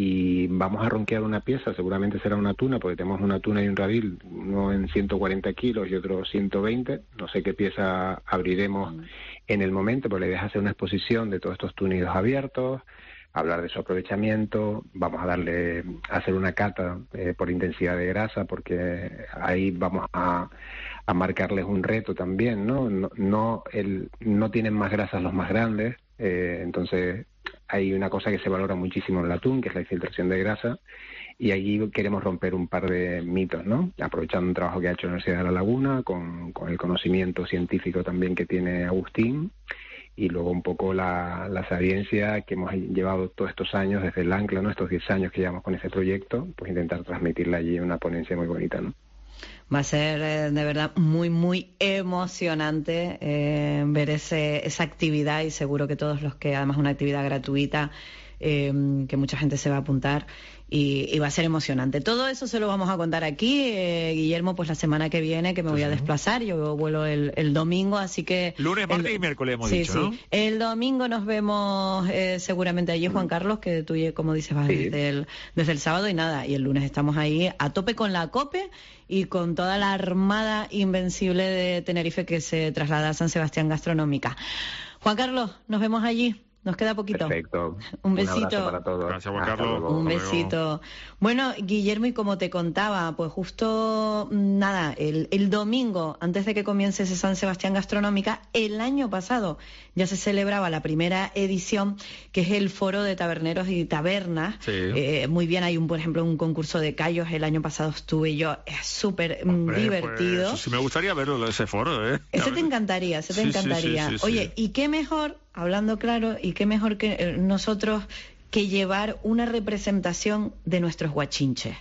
y vamos a ronquear una pieza, seguramente será una tuna, porque tenemos una tuna y un rabil, uno en ciento cuarenta kilos y otro ciento veinte, no sé qué pieza abriremos mm. en el momento, pero la idea es hacer una exposición de todos estos túnidos abiertos, hablar de su aprovechamiento, vamos a darle, a hacer una cata eh, por intensidad de grasa, porque ahí vamos a, a marcarles un reto también, ¿no? No, no, el, no tienen más grasas los más grandes, eh, entonces hay una cosa que se valora muchísimo en el atún, que es la infiltración de grasa, y allí queremos romper un par de mitos, ¿no? Aprovechando un trabajo que ha hecho la Universidad de La Laguna, con, con el conocimiento científico también que tiene Agustín, y luego un poco la, la sabiencia que hemos llevado todos estos años desde el ancla, ¿no?, estos diez años que llevamos con ese proyecto, pues intentar transmitirla allí en una ponencia muy bonita, ¿no? Va a ser eh, de verdad muy, muy emocionante eh, ver ese, esa actividad, y seguro que todos los que, además una actividad gratuita, eh, que mucha gente se va a apuntar, y, y va a ser emocionante. Todo eso se lo vamos a contar aquí, eh, Guillermo, pues la semana que viene, que me voy a desplazar, yo vuelo el, el domingo, así que... Lunes, martes el, y miércoles hemos sí, dicho, sí. ¿no? El domingo nos vemos eh, seguramente allí, Juan Carlos, que tú, como dices, vas sí. desde, el, desde el sábado, y nada, y el lunes estamos ahí a tope con la COPE y con toda la armada invencible de Tenerife que se traslada a San Sebastián Gastronómica. Juan Carlos, nos vemos allí. Nos queda poquito. Perfecto. Un besito. Un abrazo para todos. Gracias, Juan Carlos. Un besito. Bueno, Guillermo, y como te contaba, pues justo, nada, el, el domingo, antes de que comience ese San Sebastián Gastronómica, el año pasado ya se celebraba la primera edición, que es el Foro de Taberneros y Tabernas. Sí. Eh, muy bien, hay, un por ejemplo, un concurso de callos. El año pasado estuve yo, es súper divertido. Pues, sí, me gustaría verlo, ese foro, ¿eh? Ese te encantaría, ese te sí, encantaría. Sí, sí, sí, Oye, sí. ¿y qué mejor, hablando claro, y qué mejor que nosotros que llevar una representación de nuestros guachinches?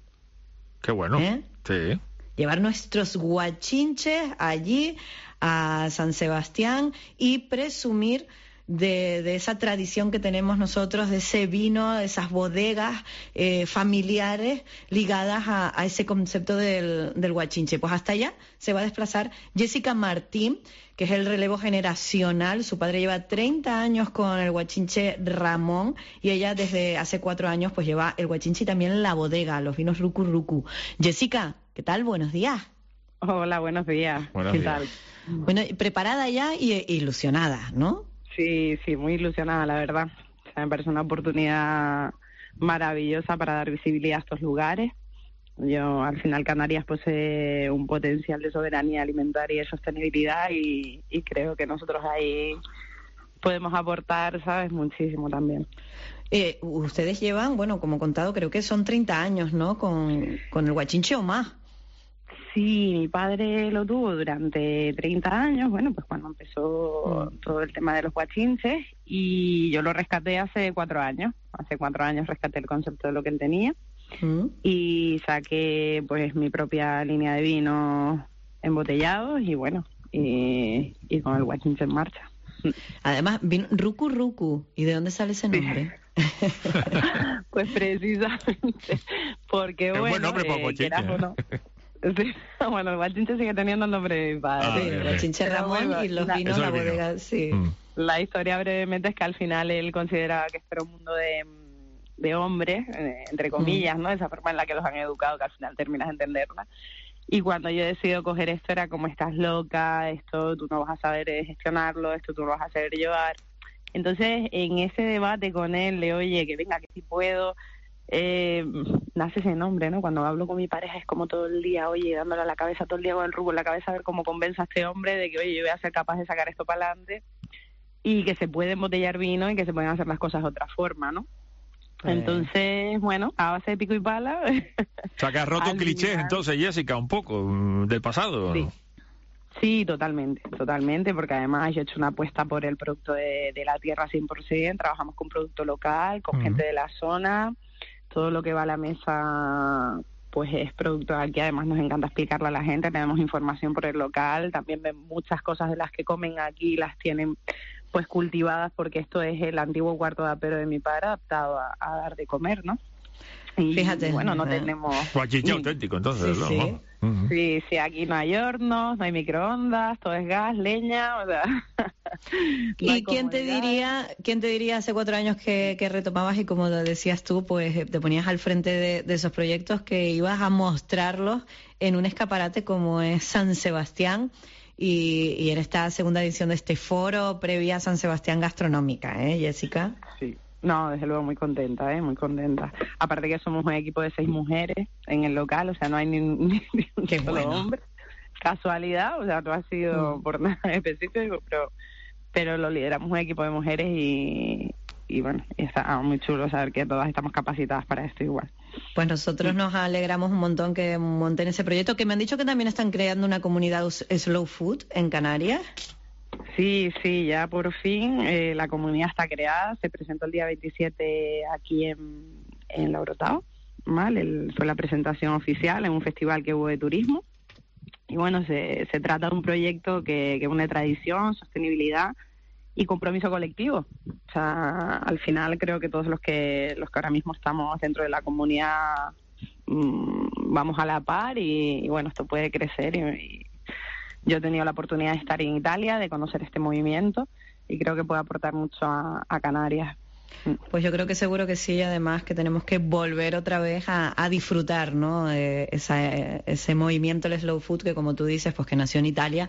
Qué bueno. ¿Eh? Sí. Llevar nuestros guachinches allí a San Sebastián y presumir de, de esa tradición que tenemos nosotros, de ese vino, de esas bodegas eh, familiares ligadas a, a ese concepto del, del guachinche. Pues hasta allá se va a desplazar Jessica Martín, que es el relevo generacional. Su padre lleva treinta años con el guachinche Ramón, y ella desde hace cuatro años pues lleva el guachinche y también la bodega, los vinos Rucu Rucu. Jessica, ¿qué tal? Buenos días. Hola, buenos días. Buenos ¿Qué días. tal? Bueno, preparada ya y e ilusionada, ¿no? Sí, sí, muy ilusionada, la verdad. O sea, me parece una oportunidad maravillosa para dar visibilidad a estos lugares. Yo, al final, Canarias posee un potencial de soberanía alimentaria y de sostenibilidad, y, y creo que nosotros ahí podemos aportar, ¿sabes?, muchísimo también. Eh, ustedes llevan, bueno, como contado, creo que son treinta años, ¿no?, con, con el guachinche o más. Sí, mi padre lo tuvo durante treinta años, bueno, pues cuando empezó Mm. todo el tema de los guachinches, y yo lo rescaté hace cuatro años. Hace cuatro años rescaté el concepto de lo que él tenía Mm. y saqué pues mi propia línea de vinos embotellados y bueno, y, y con el guachinche en marcha. Además, vino Ruku Ruku. ¿Y de dónde sale ese nombre? Pues precisamente porque, Es bueno, buen nombre para eh, guachinche, quieras o ¿eh? no. Sí, bueno, el guachinche sigue teniendo el nombre de mi padre. Ah, Sí, bien, el bien. Guachinche Pero Ramón bueno, y los la- vinos, Eso la es vino. bodega, sí. Mm. La historia brevemente es que al final él consideraba que esto era un mundo de, de hombres, eh, entre comillas, ¿no? Esa forma en la que los han educado, que al final terminas de entenderla. Y cuando yo decido coger esto era como, estás loca, esto tú no vas a saber eh, gestionarlo, esto tú no vas a saber llevar. Entonces, en ese debate con él, de oye, que venga, que sí puedo, eh, nace ese nombre, ¿no? Cuando hablo con mi pareja es como todo el día, oye, dándole a la cabeza todo el día con el rubo en la cabeza, a ver cómo convenzo a este hombre de que, oye, yo voy a ser capaz de sacar esto para adelante y que se puede embotellar vino y que se pueden hacer las cosas de otra forma, ¿no? Eh. Entonces, bueno, a base de pico y pala. O sea, que has roto Al clichés final- entonces, Jessica, un poco mm, del pasado. Sí. ¿no? Sí, totalmente, totalmente, porque además yo he hecho una apuesta por el producto de, de la tierra cien por ciento, trabajamos con producto local, con Ujú. gente de la zona, todo lo que va a la mesa pues es producto de aquí, además nos encanta explicarlo a la gente, tenemos información por el local, también ven muchas cosas de las que comen aquí, las tienen pues cultivadas, porque esto es el antiguo cuarto de apero de mi padre adaptado a, a dar de comer, ¿no? Y Fíjate, bueno, no ajá. tenemos... Guachinche Mm. auténtico, entonces. Sí, ¿no? sí. Vamos. Ujú. Sí, sí, aquí no hay hornos, no hay microondas, todo es gas, leña, o sea... no hay ¿Y quién te comodidad. diría, quién te diría hace cuatro años que, que retomabas y como lo decías tú, pues eh, te ponías al frente de, de esos proyectos que ibas a mostrarlos en un escaparate como es San Sebastián y, y en esta segunda edición de este foro previa a San Sebastián Gastronómica, ¿eh, Jessica? Sí, no, desde luego muy contenta, ¿eh? Muy contenta. Aparte que somos un equipo de seis mujeres en el local, o sea, no hay ni, ni, ni un Qué solo bueno. hombre. Casualidad, o sea, no ha sido Mm. por nada específico, pero pero lo lideramos un equipo de mujeres y, y bueno, está muy chulo saber que todas estamos capacitadas para esto igual. Pues nosotros nos alegramos un montón que monten ese proyecto, que me han dicho que también están creando una comunidad us- slow food en Canarias. Sí, sí, ya por fin eh, la comunidad está creada, se presentó el día veintisiete aquí en, en La Orotao, ¿vale? El- fue la presentación oficial en un festival que hubo de turismo. Y bueno, se, se trata de un proyecto que, que une tradición, sostenibilidad y compromiso colectivo. O sea, al final creo que todos los que los que ahora mismo estamos dentro de la comunidad mmm, vamos a la par y, y bueno, esto puede crecer. Y, y yo he tenido la oportunidad de estar en Italia, de conocer este movimiento y creo que puede aportar mucho a, a Canarias. Pues yo creo que seguro que sí, y además que tenemos que volver otra vez a, a disfrutar, ¿no? Eh, esa, eh, ese movimiento, el slow food, que como tú dices, pues que nació en Italia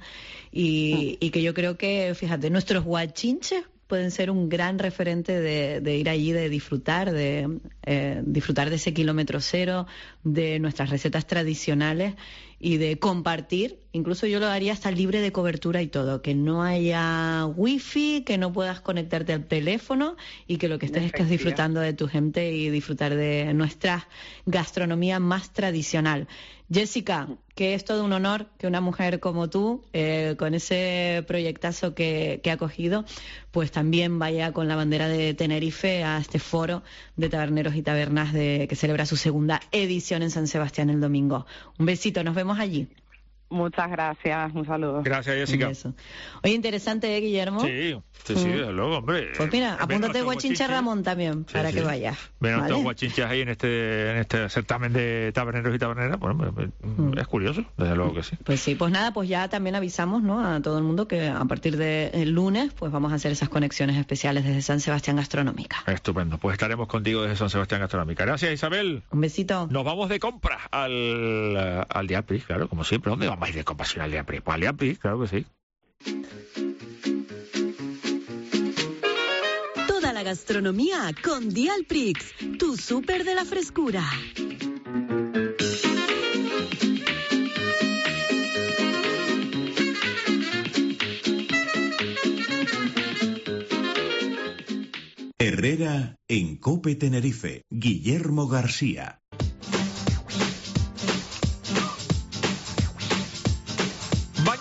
y, y que yo creo que, fíjate, nuestros guachinches pueden ser un gran referente de, de ir allí, de disfrutar, de eh, disfrutar de ese kilómetro cero, de nuestras recetas tradicionales y de compartir. Incluso yo lo haría hasta libre de cobertura y todo, que no haya wifi, que no puedas conectarte al teléfono y que lo que estés es que es disfrutando de tu gente y disfrutar de nuestra gastronomía más tradicional. Jessica, que es todo un honor que una mujer como tú, eh, con ese proyectazo que, que ha cogido, pues también vaya con la bandera de Tenerife a este foro de taberneros y tabernas de, que celebra su segunda edición en San Sebastián el domingo. Un besito, nos vemos allí. Muchas gracias, un saludo. Gracias, Jessica. Un beso. Oye, interesante, ¿eh, Guillermo? Sí, sí, sí, desde luego, hombre. Pues mira, Eh, ven apúntate nuestros Guachinche guachinches. Ramón también, Sí, para sí. que vayas. Ven a ¿vale? estos guachinches ahí en este, en este certamen de taberneros y taberneras. Bueno, pues, Mm. es curioso, desde luego que sí. Pues sí, pues nada, pues ya también avisamos, ¿no?, a todo el mundo que a partir del lunes pues vamos a hacer esas conexiones especiales desde San Sebastián Gastronómica. Estupendo. Pues estaremos contigo desde San Sebastián Gastronómica. Gracias, Isabel. Un besito. Nos vamos de compras al, al Diapris, claro, como siempre. ¿Dónde vamos a ir de compras al Diapris? Pues al Diapris, claro que sí. Toda la gastronomía con Dialprix, tu súper de la frescura. Herrera en COPE Tenerife. Guillermo García.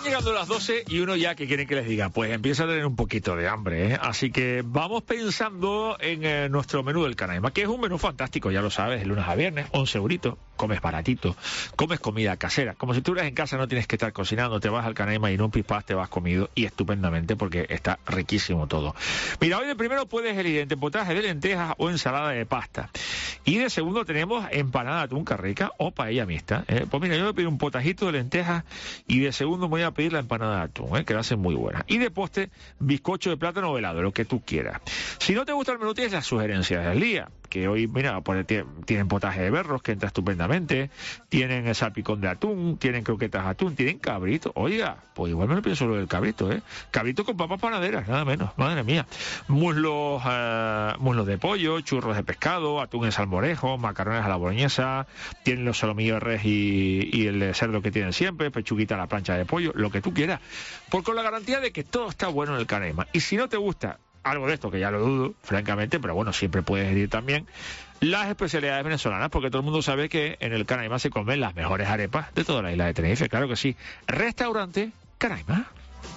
llegando las doce y uno ya, ¿qué quieren que les diga? Pues empieza a tener un poquito de hambre, ¿eh? Así que vamos pensando en eh, nuestro menú del Canaima, que es un menú fantástico, ya lo sabes, de lunes a viernes, once euritos, comes baratito, comes comida casera, como si tú eres en casa, no tienes que estar cocinando, te vas al Canaima y en un pispás te vas comido y estupendamente porque está riquísimo todo. Mira, hoy de primero puedes elegir entre potaje de lentejas o ensalada de pasta. Y de segundo tenemos empanada de atún rica o paella mixta, ¿eh? Pues mira, yo voy a pedir un potajito de lentejas y de segundo voy a pedir la empanada de atún, ¿eh? Que la hacen muy buena. Y de postre, bizcocho de plátano o helado, lo que tú quieras. Si no te gusta el menú, tienes las sugerencias del día, que hoy, mira, pues, tienen potaje de berros, que entra estupendamente, tienen el salpicón de atún, tienen croquetas de atún, tienen cabrito. Oiga, pues igual me lo pienso lo del cabrito, ¿eh? Cabrito con papas panaderas, nada menos, madre mía. Muslos, uh, muslos de pollo, churros de pescado, atún en salmorejo, macarrones a la boloñesa, tienen los solomillos de res y, y el de cerdo que tienen siempre, pechuguita a la plancha de pollo, lo que tú quieras, por con la garantía de que todo está bueno en el Canaima. Y si no te gusta algo de esto, que ya lo dudo, francamente, pero bueno, siempre puedes ir también, las especialidades venezolanas, porque todo el mundo sabe que en el Canaima se comen las mejores arepas de toda la isla de Tenerife, claro que sí. Restaurante Canaima.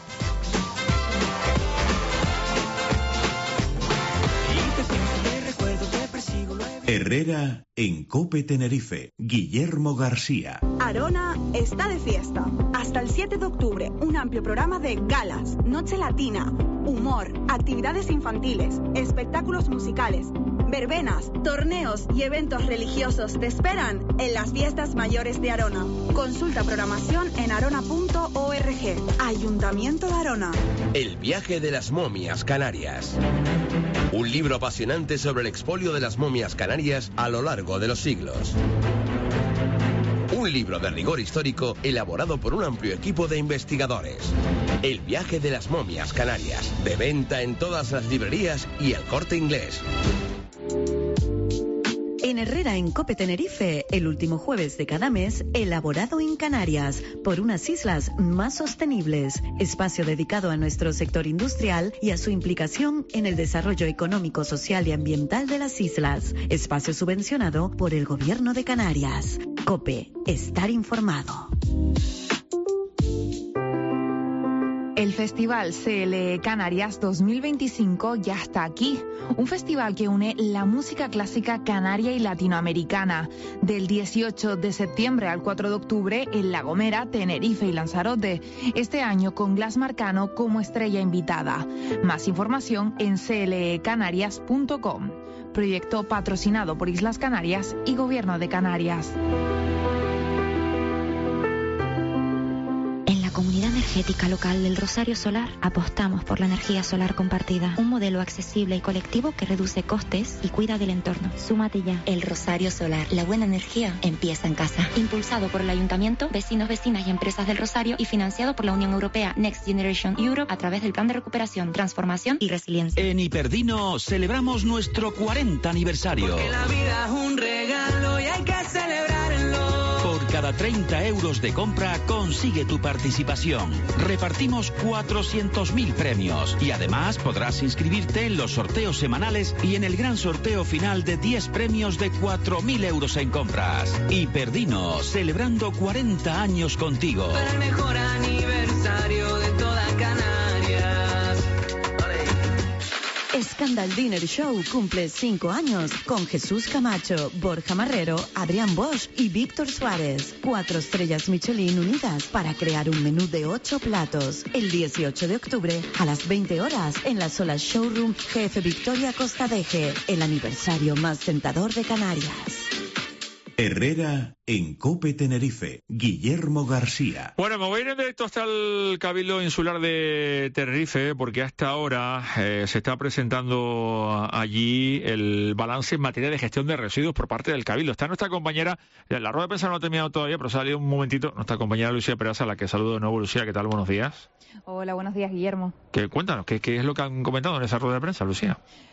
Herrera en COPE Tenerife. Guillermo García. Arona está de fiesta. Hasta el siete de octubre, un amplio programa de galas, noche latina, humor, actividades infantiles, espectáculos musicales, verbenas, torneos y eventos religiosos te esperan en las fiestas mayores de Arona. Consulta programación en arona punto org. Ayuntamiento de Arona. El viaje de las momias canarias. Un libro apasionante sobre el expolio de las momias canarias a lo largo de los siglos. Un libro de rigor histórico elaborado por un amplio equipo de investigadores. El viaje de las momias canarias. De venta en todas las librerías y El Corte Inglés. En Herrera en COPE Tenerife, el último jueves de cada mes, elaborado en Canarias, por unas islas más sostenibles. Espacio dedicado a nuestro sector industrial y a su implicación en el desarrollo económico, social y ambiental de las islas. Espacio subvencionado por el Gobierno de Canarias. COPE, estar informado. El Festival C L E Canarias dos mil veinticinco ya está aquí. Un festival que une la música clásica canaria y latinoamericana. Del dieciocho de septiembre al cuatro de octubre en La Gomera, Tenerife y Lanzarote. Este año con Glass Marcano como estrella invitada. Más información en c l e canarias punto com. Proyecto patrocinado por Islas Canarias y Gobierno de Canarias. En la Comunidad Energética Local del Rosario Solar apostamos por la energía solar compartida, un modelo accesible y colectivo que reduce costes y cuida del entorno. Súmate ya. El Rosario Solar, la buena energía empieza en casa. Impulsado por el Ayuntamiento, vecinos, vecinas y empresas del Rosario y financiado por la Unión Europea Next Generation Europe a través del Plan de Recuperación, Transformación y Resiliencia. En Hiperdino celebramos nuestro cuarenta aniversario. Porque la vida es un regalo y hay que celebrarlo. Por cada treinta euros de compra consigue tu participación. Repartimos cuatrocientos mil premios y además podrás inscribirte en los sorteos semanales y en el gran sorteo final de diez premios de cuatro mil euros en compras. Hiperdino, celebrando cuarenta años contigo. El mejor aniversario de toda Canarias. Scandal Dinner Show cumple cinco años con Jesús Camacho, Borja Marrero, Adrián Bosch y Víctor Suárez. Cuatro estrellas Michelin unidas para crear un menú de ocho platos. El dieciocho de octubre a las veinte horas en la Sola Showroom Jefe Victoria Costa Deje, el aniversario más tentador de Canarias. Herrera en COPE Tenerife. Guillermo García. Bueno, me voy a ir en directo hasta el Cabildo Insular de Tenerife porque hasta ahora eh, se está presentando allí el balance en materia de gestión de residuos por parte del Cabildo. Está nuestra compañera, la rueda de prensa no ha terminado todavía, pero salió un momentito, nuestra compañera Lucía Peraza, a la que saludo de nuevo. Lucía, ¿qué tal? Buenos días. Hola, buenos días, Guillermo. Que, cuéntanos, ¿qué, ¿qué es lo que han comentado en esa rueda de prensa, Lucía?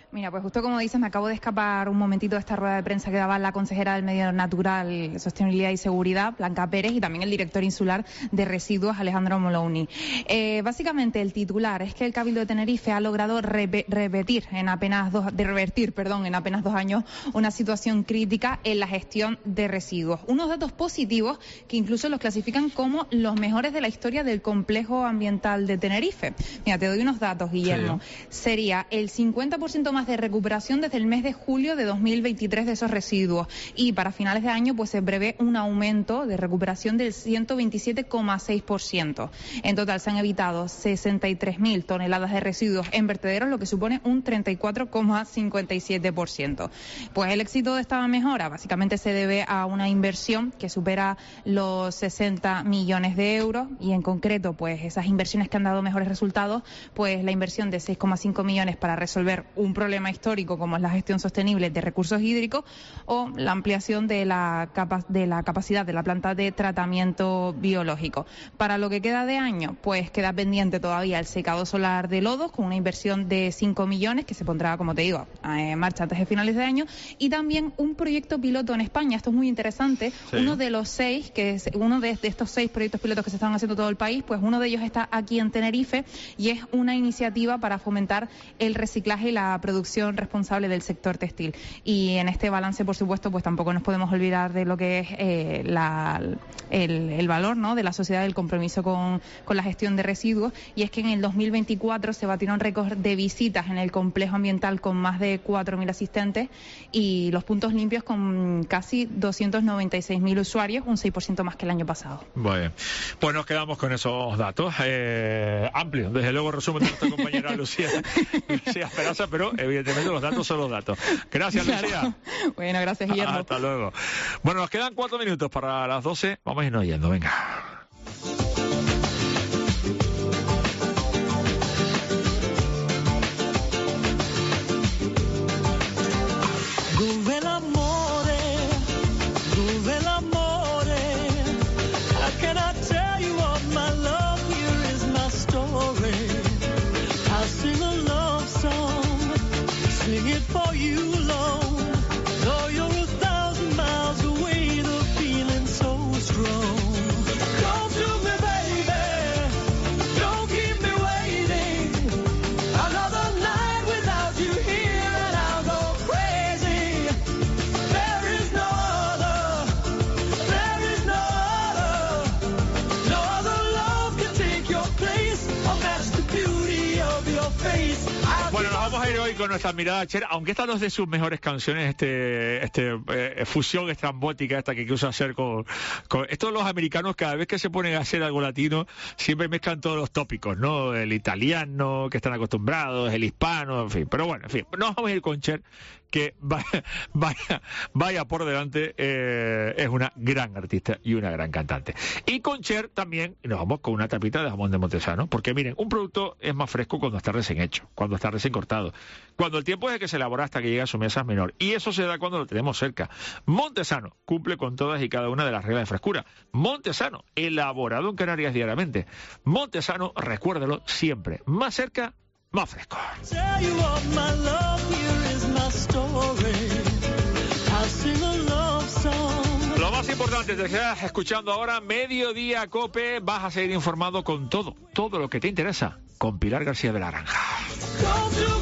Mira, pues justo como dices, me acabo de escapar un momentito de esta rueda de prensa que daba la consejera del Medio Natural, Sostenibilidad y Seguridad, Blanca Pérez, y también el director insular de Residuos, Alejandro Moloney. Eh, básicamente el titular es que el Cabildo de Tenerife ha logrado re repetir en apenas dos, de revertir, perdón, en apenas dos años una situación crítica en la gestión de residuos. Unos datos positivos que incluso los clasifican como los mejores de la historia del complejo ambiental de Tenerife. Mira, te doy unos datos, Guillermo. Sí. Sería el cincuenta por ciento más de recuperación desde el mes de julio de dos mil veintitrés de esos residuos, y para finales de año pues se prevé un aumento de recuperación del ciento veintisiete coma seis por ciento. En total se han evitado sesenta y tres mil toneladas de residuos en vertederos, lo que supone un treinta y cuatro coma cincuenta y siete por ciento. Pues el éxito de esta mejora básicamente se debe a una inversión que supera los sesenta millones de euros, y en concreto pues esas inversiones que han dado mejores resultados, pues la inversión de seis coma cinco millones para resolver un problema histórico como es la gestión sostenible de recursos hídricos, o la ampliación de la, capa de la capacidad de la planta de tratamiento biológico. Para lo que queda de año, pues queda pendiente todavía el secado solar de lodos con una inversión de cinco millones que se pondrá, como te digo, en marcha antes de finales de año, y también un proyecto piloto en España. Esto es muy interesante. Sí. Uno de los seis, que es uno de, de estos seis proyectos pilotos que se están haciendo en todo el país, pues uno de ellos está aquí en Tenerife y es una iniciativa para fomentar el reciclaje y la producción responsable del sector textil. Y en este balance, por supuesto, pues tampoco nos podemos olvidar de lo que es eh, la, el, el valor, ¿no?, de la sociedad, del compromiso con, con la gestión de residuos, y es que en el dos mil veinticuatro se batió un récord de visitas en el complejo ambiental con más de cuatro mil asistentes y los puntos limpios con casi doscientos noventa y seis mil usuarios, un seis por ciento más que el año pasado. Bueno, pues nos quedamos con esos datos. Eh, amplio, desde luego, resumen de nuestra compañera Lucía, Lucía Esperanza, pero evidentemente los datos son los datos. Gracias, claro. Lucía. Bueno, gracias, Guillermo. Hasta luego. Bueno, nos quedan cuatro minutos para las doce. Vamos a irnos yendo, venga. Bueno, nos vamos a ir hoy con nuestra mirada a Cher, aunque esta no es de sus mejores canciones, este, este eh, fusión estrambótica esta que quiso hacer con, con... Estos los americanos, cada vez que se ponen a hacer algo latino, siempre mezclan todos los tópicos, ¿no? El italiano, que están acostumbrados, el hispano, en fin. Pero bueno, en fin, nos vamos a ir con Cher, que vaya, vaya, vaya por delante, eh, es una gran artista y una gran cantante. Y con Cher también nos vamos con una tapita de jamón de Montesano, porque miren, un producto es más fresco cuando está recién hecho, cuando está recién cortado, cuando el tiempo desde que se elabora hasta que llega a su mesa es menor, y eso se da cuando lo tenemos cerca. Montesano cumple con todas y cada una de las reglas de frescura. Montesano, elaborado en Canarias diariamente. Montesano, recuérdalo siempre, más cerca, más fresco. Lo más importante, te quedas escuchando ahora Mediodía Cope, vas a seguir informado con todo, todo lo que te interesa, con Pilar García de la Granja.